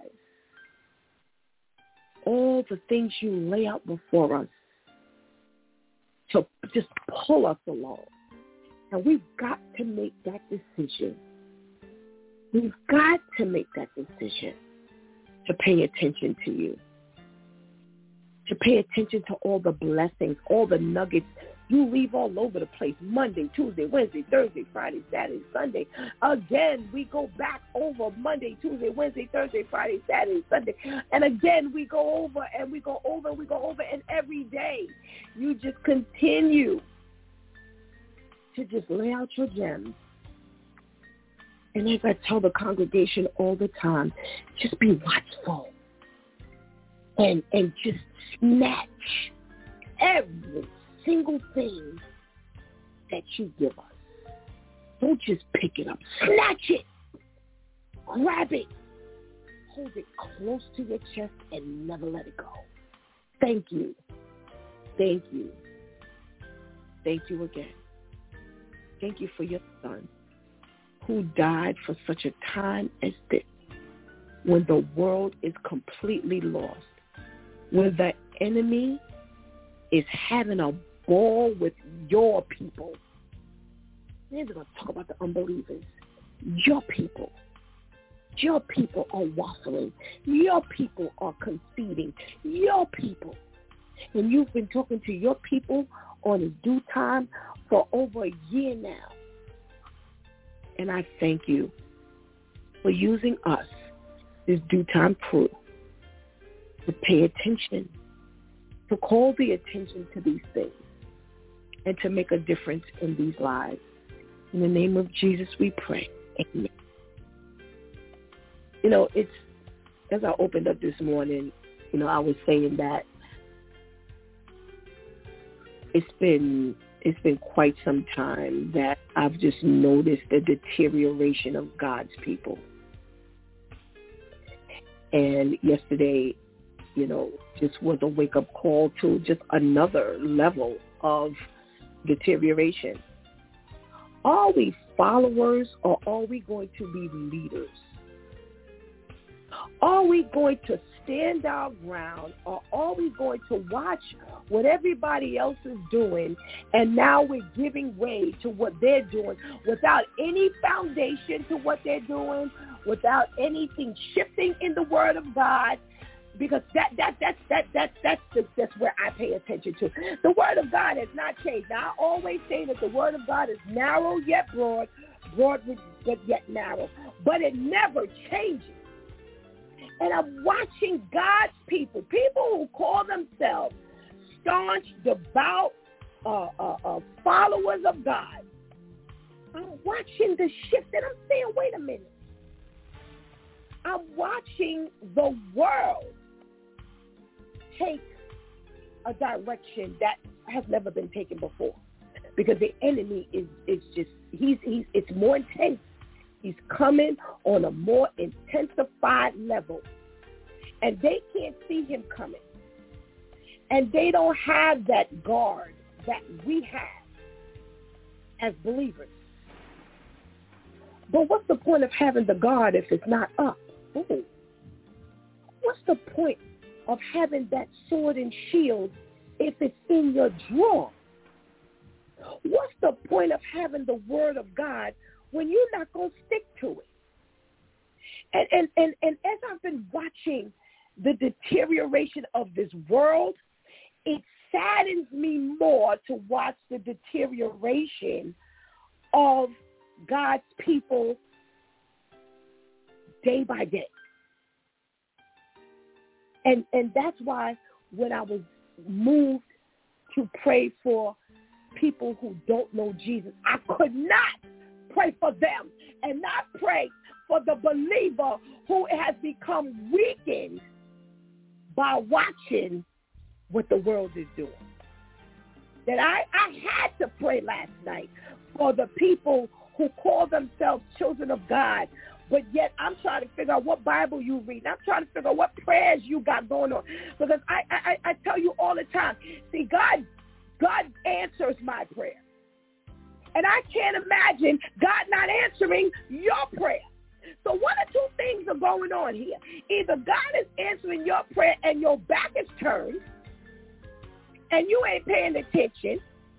all the things you lay out before us to just pull us along. And we've got to make that decision. We've got to make that decision to pay attention to you, to pay attention to all the blessings, all the nuggets you leave all over the place. Monday, Tuesday, Wednesday, Thursday, Friday, Saturday, Sunday. Again, we go back over Monday, Tuesday, Wednesday, Thursday, Friday, Saturday, Sunday. And again, we go over and we go over and we go over. And every day, you just continue to just lay out your gems. And as I tell the congregation all the time, just be watchful and and just snatch every single thing that you give us. Don't just pick it up. Snatch it. Grab it. Hold it close to your chest and never let it go. Thank you. Thank you. Thank you again. Thank you for your son who died for such a time as this, when the world is completely lost, when the enemy is having a ball with your people. We're going to talk about the unbelievers. Your people. Your people are waffling. Your people are conceding. Your people. And you've been talking to your people on a due time for over a year now. And I thank you for using us, this due time crew, to pay attention, to call the attention to these things, and to make a difference in these lives. In the name of Jesus we pray. Amen. You know, it's, as I opened up this morning, you know, I was saying that it's been it's been quite some time that I've just noticed the deterioration of God's people. And yesterday, you know, just was a wake-up call to just another level of deterioration. Are we followers or are we going to be leaders? Are we going to stand our ground or are we going to watch what everybody else is doing and now we're giving way to what they're doing without any foundation to what they're doing, without anything shifting in the Word of God? Because that that that that that that's the, that's where I pay attention to. The Word of God has not changed. Now, I always say that the Word of God is narrow yet broad, broad but yet narrow, but it never changes. And I'm watching God's people, people who call themselves staunch, devout uh, uh, uh, followers of God. I'm watching the shift, and I'm saying, wait a minute. I'm watching the world take a direction that has never been taken before, because the enemy is is just he's he's it's more intense. He's coming on a more intensified level, and they can't see him coming, and they don't have that guard that we have as believers. But what's the point of having the guard if it's not up? Ooh. What's the point of having that sword and shield if it's in your drawer? What's the point of having the Word of God when you're not going to stick to it? And, and, and, and as I've been watching the deterioration of this world, it saddens me more to watch the deterioration of God's people day by day. And and that's why when I was moved to pray for people who don't know Jesus, I could not pray for them and not pray for the believer who has become weakened by watching what the world is doing. That I, I had to pray last night for the people who call themselves children of God, but yet I'm trying to figure out what Bible you read. I'm trying to figure out what prayers you got going on. Because I, I, I tell you all the time, see, God, God answers my prayer. And I can't imagine God not answering your prayer. So one or two things are going on here. Either God is answering your prayer and your back is turned and you ain't paying attention,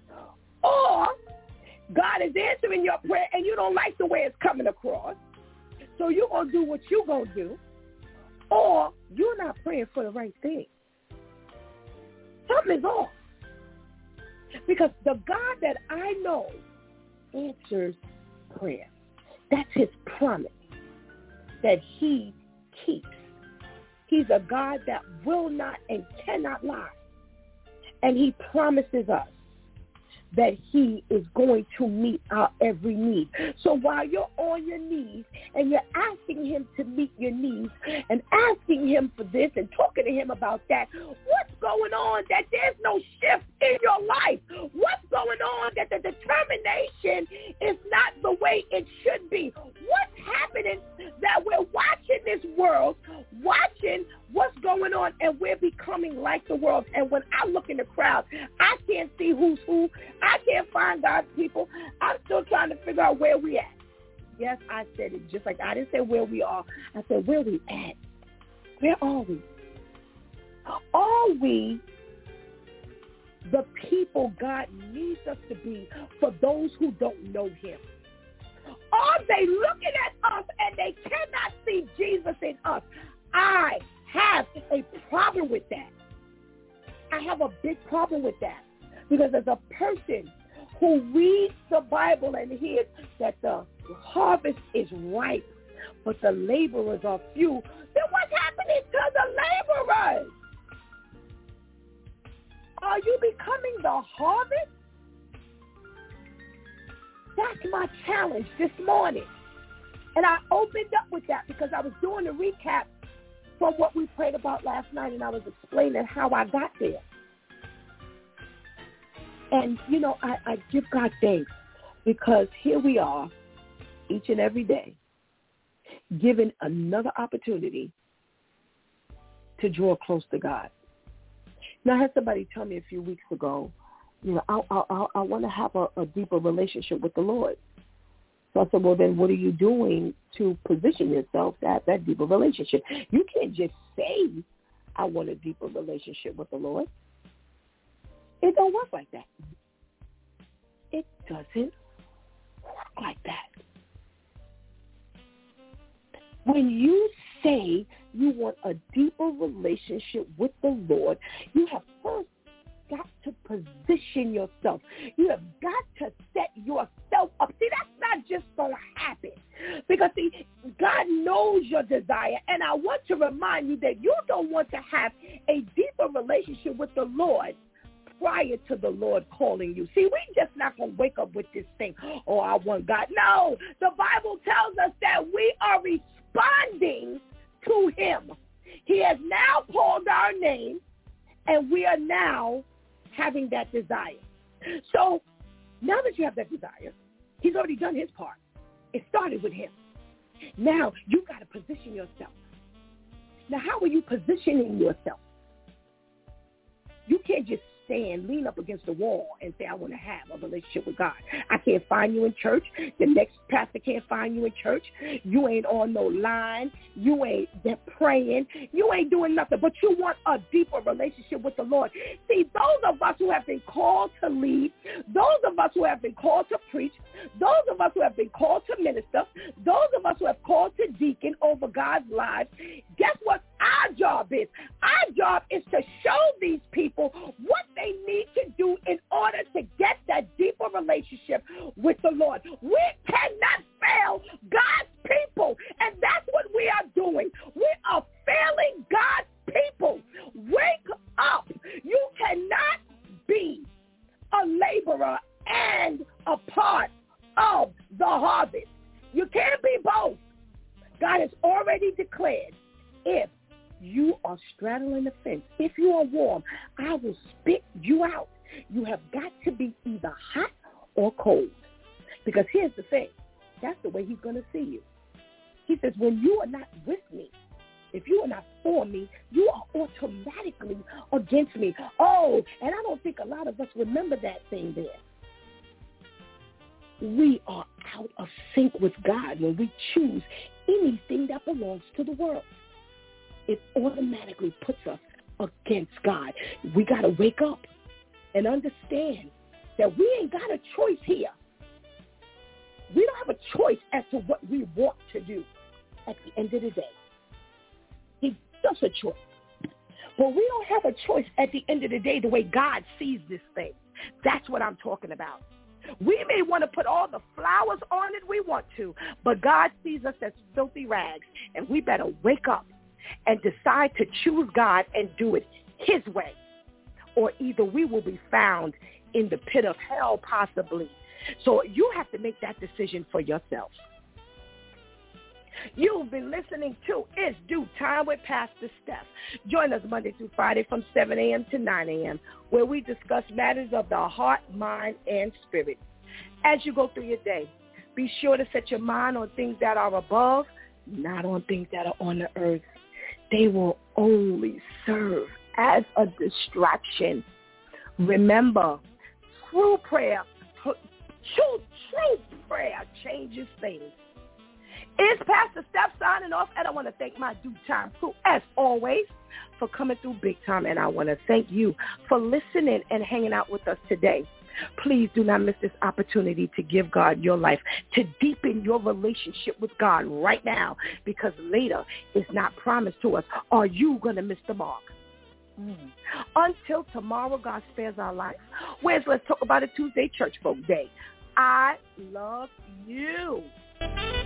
or God is answering your prayer and you don't like the way it's coming across, so you're going to do what you're going to do, or you're not praying for the right thing. Something is off. Because the God that I know answers prayer. That's his promise that he keeps. He's a God that will not and cannot lie. And he promises us that he is going to meet our every need. So while you're on your knees and you're asking him to meet your needs and asking him for this and talking to him about that, what's going on that there's no shift in your life? What's going on that the determination is not the way it should be? What's happening that we're watching this world, watching what's going on, and we're becoming like the world? And when I look in the crowd, I can't see who's who. I can't find God's people. I'm still trying to figure out where we at. Yes, I said it just like I didn't say where we are. I said where we at. Where are we? Are we the people God needs us to be for those who don't know him? Are they looking at us and they cannot see Jesus in us? I have a problem with that. I have a big problem with that. Because as a person who reads the Bible and hears that the harvest is ripe, but the laborers are few, then what's happening to the laborers? Are you becoming the harvest? That's my challenge this morning. And I opened up with that because I was doing a recap from what we prayed about last night, and I was explaining how I got there. And, you know, I, I give God thanks because here we are each and every day given another opportunity to draw close to God. Now, I had somebody tell me a few weeks ago, you know, I, I, I, I want to have a, a deeper relationship with the Lord. So I said, well, then what are you doing to position yourself to have that deeper relationship? You can't just say, I want a deeper relationship with the Lord. It don't work like that. It doesn't work like that. When you say you want a deeper relationship with the Lord, you have first got to position yourself. You have got to set yourself up. See, that's not just going to happen. Because, see, God knows your desire. And I want to remind you that you don't want to have a deeper relationship with the Lord prior to the Lord calling you. See, we just not going to wake up with this thing, oh, I want God. No, the Bible tells us that we are responding to him. He has now called our name, and we are now having that desire. So now that you have that desire, he's already done his part. It started with him. Now you got to position yourself. Now, how are you positioning yourself? You can't just stand, lean up against the wall and say, I want to have a relationship with God. I can't find you in church. The next pastor can't find you in church. You ain't on no line. You ain't praying. You ain't doing nothing, but you want a deeper relationship with the Lord. See, those of us who have been called to lead, those of us who have been called to preach, those of us who have been called to minister, those of us who have called to deacon over God's lives, guess what our job is? Our job is to show these people what they need to do in order to get that deeper relationship with the Lord. We cannot fail God's people, and that's what we are doing. We are failing God's people. Wake up. You cannot be a laborer and a part of the harvest. You can't be both. God has already declared, if you are straddling the fence, if you are warm, I will spit you out. You have got to be either hot or cold. Because here's the thing. That's the way he's going to see you. He says, when you are not with me, if you are not for me, you are automatically against me. Oh, and I don't think a lot of us remember that thing there. We are out of sync with God when we choose anything that belongs to the world. It automatically puts us against God. We got to wake up and understand that we ain't got a choice here. We don't have a choice as to what we want to do at the end of the day. He does a choice. But we don't have a choice at the end of the day the way God sees this thing. That's what I'm talking about. We may want to put all the flowers on it we want to, but God sees us as filthy rags, and we better wake up and decide to choose God and do it his way, or either we will be found in the pit of hell possibly. So you have to make that decision for yourself. You've been listening to It's Due Time with Pastor Steph. Join us Monday through Friday from seven a.m. to nine a.m., where we discuss matters of the heart, mind, and spirit. As you go through your day, be sure to set your mind on things that are above, not on things that are on the earth. They will only serve as a distraction. Remember, true prayer, true, true prayer changes things. It's Pastor Steph signing off, and I want to thank my Due Time crew, as always, for coming through big time, and I want to thank you for listening and hanging out with us today. Please do not miss this opportunity to give God your life, to deepen your relationship with God right now, because later is not promised to us. Are you going to miss the mark? Mm. Until tomorrow, God spares our life. Where's Let's Talk About It Tuesday, Church Folk Day. I love you.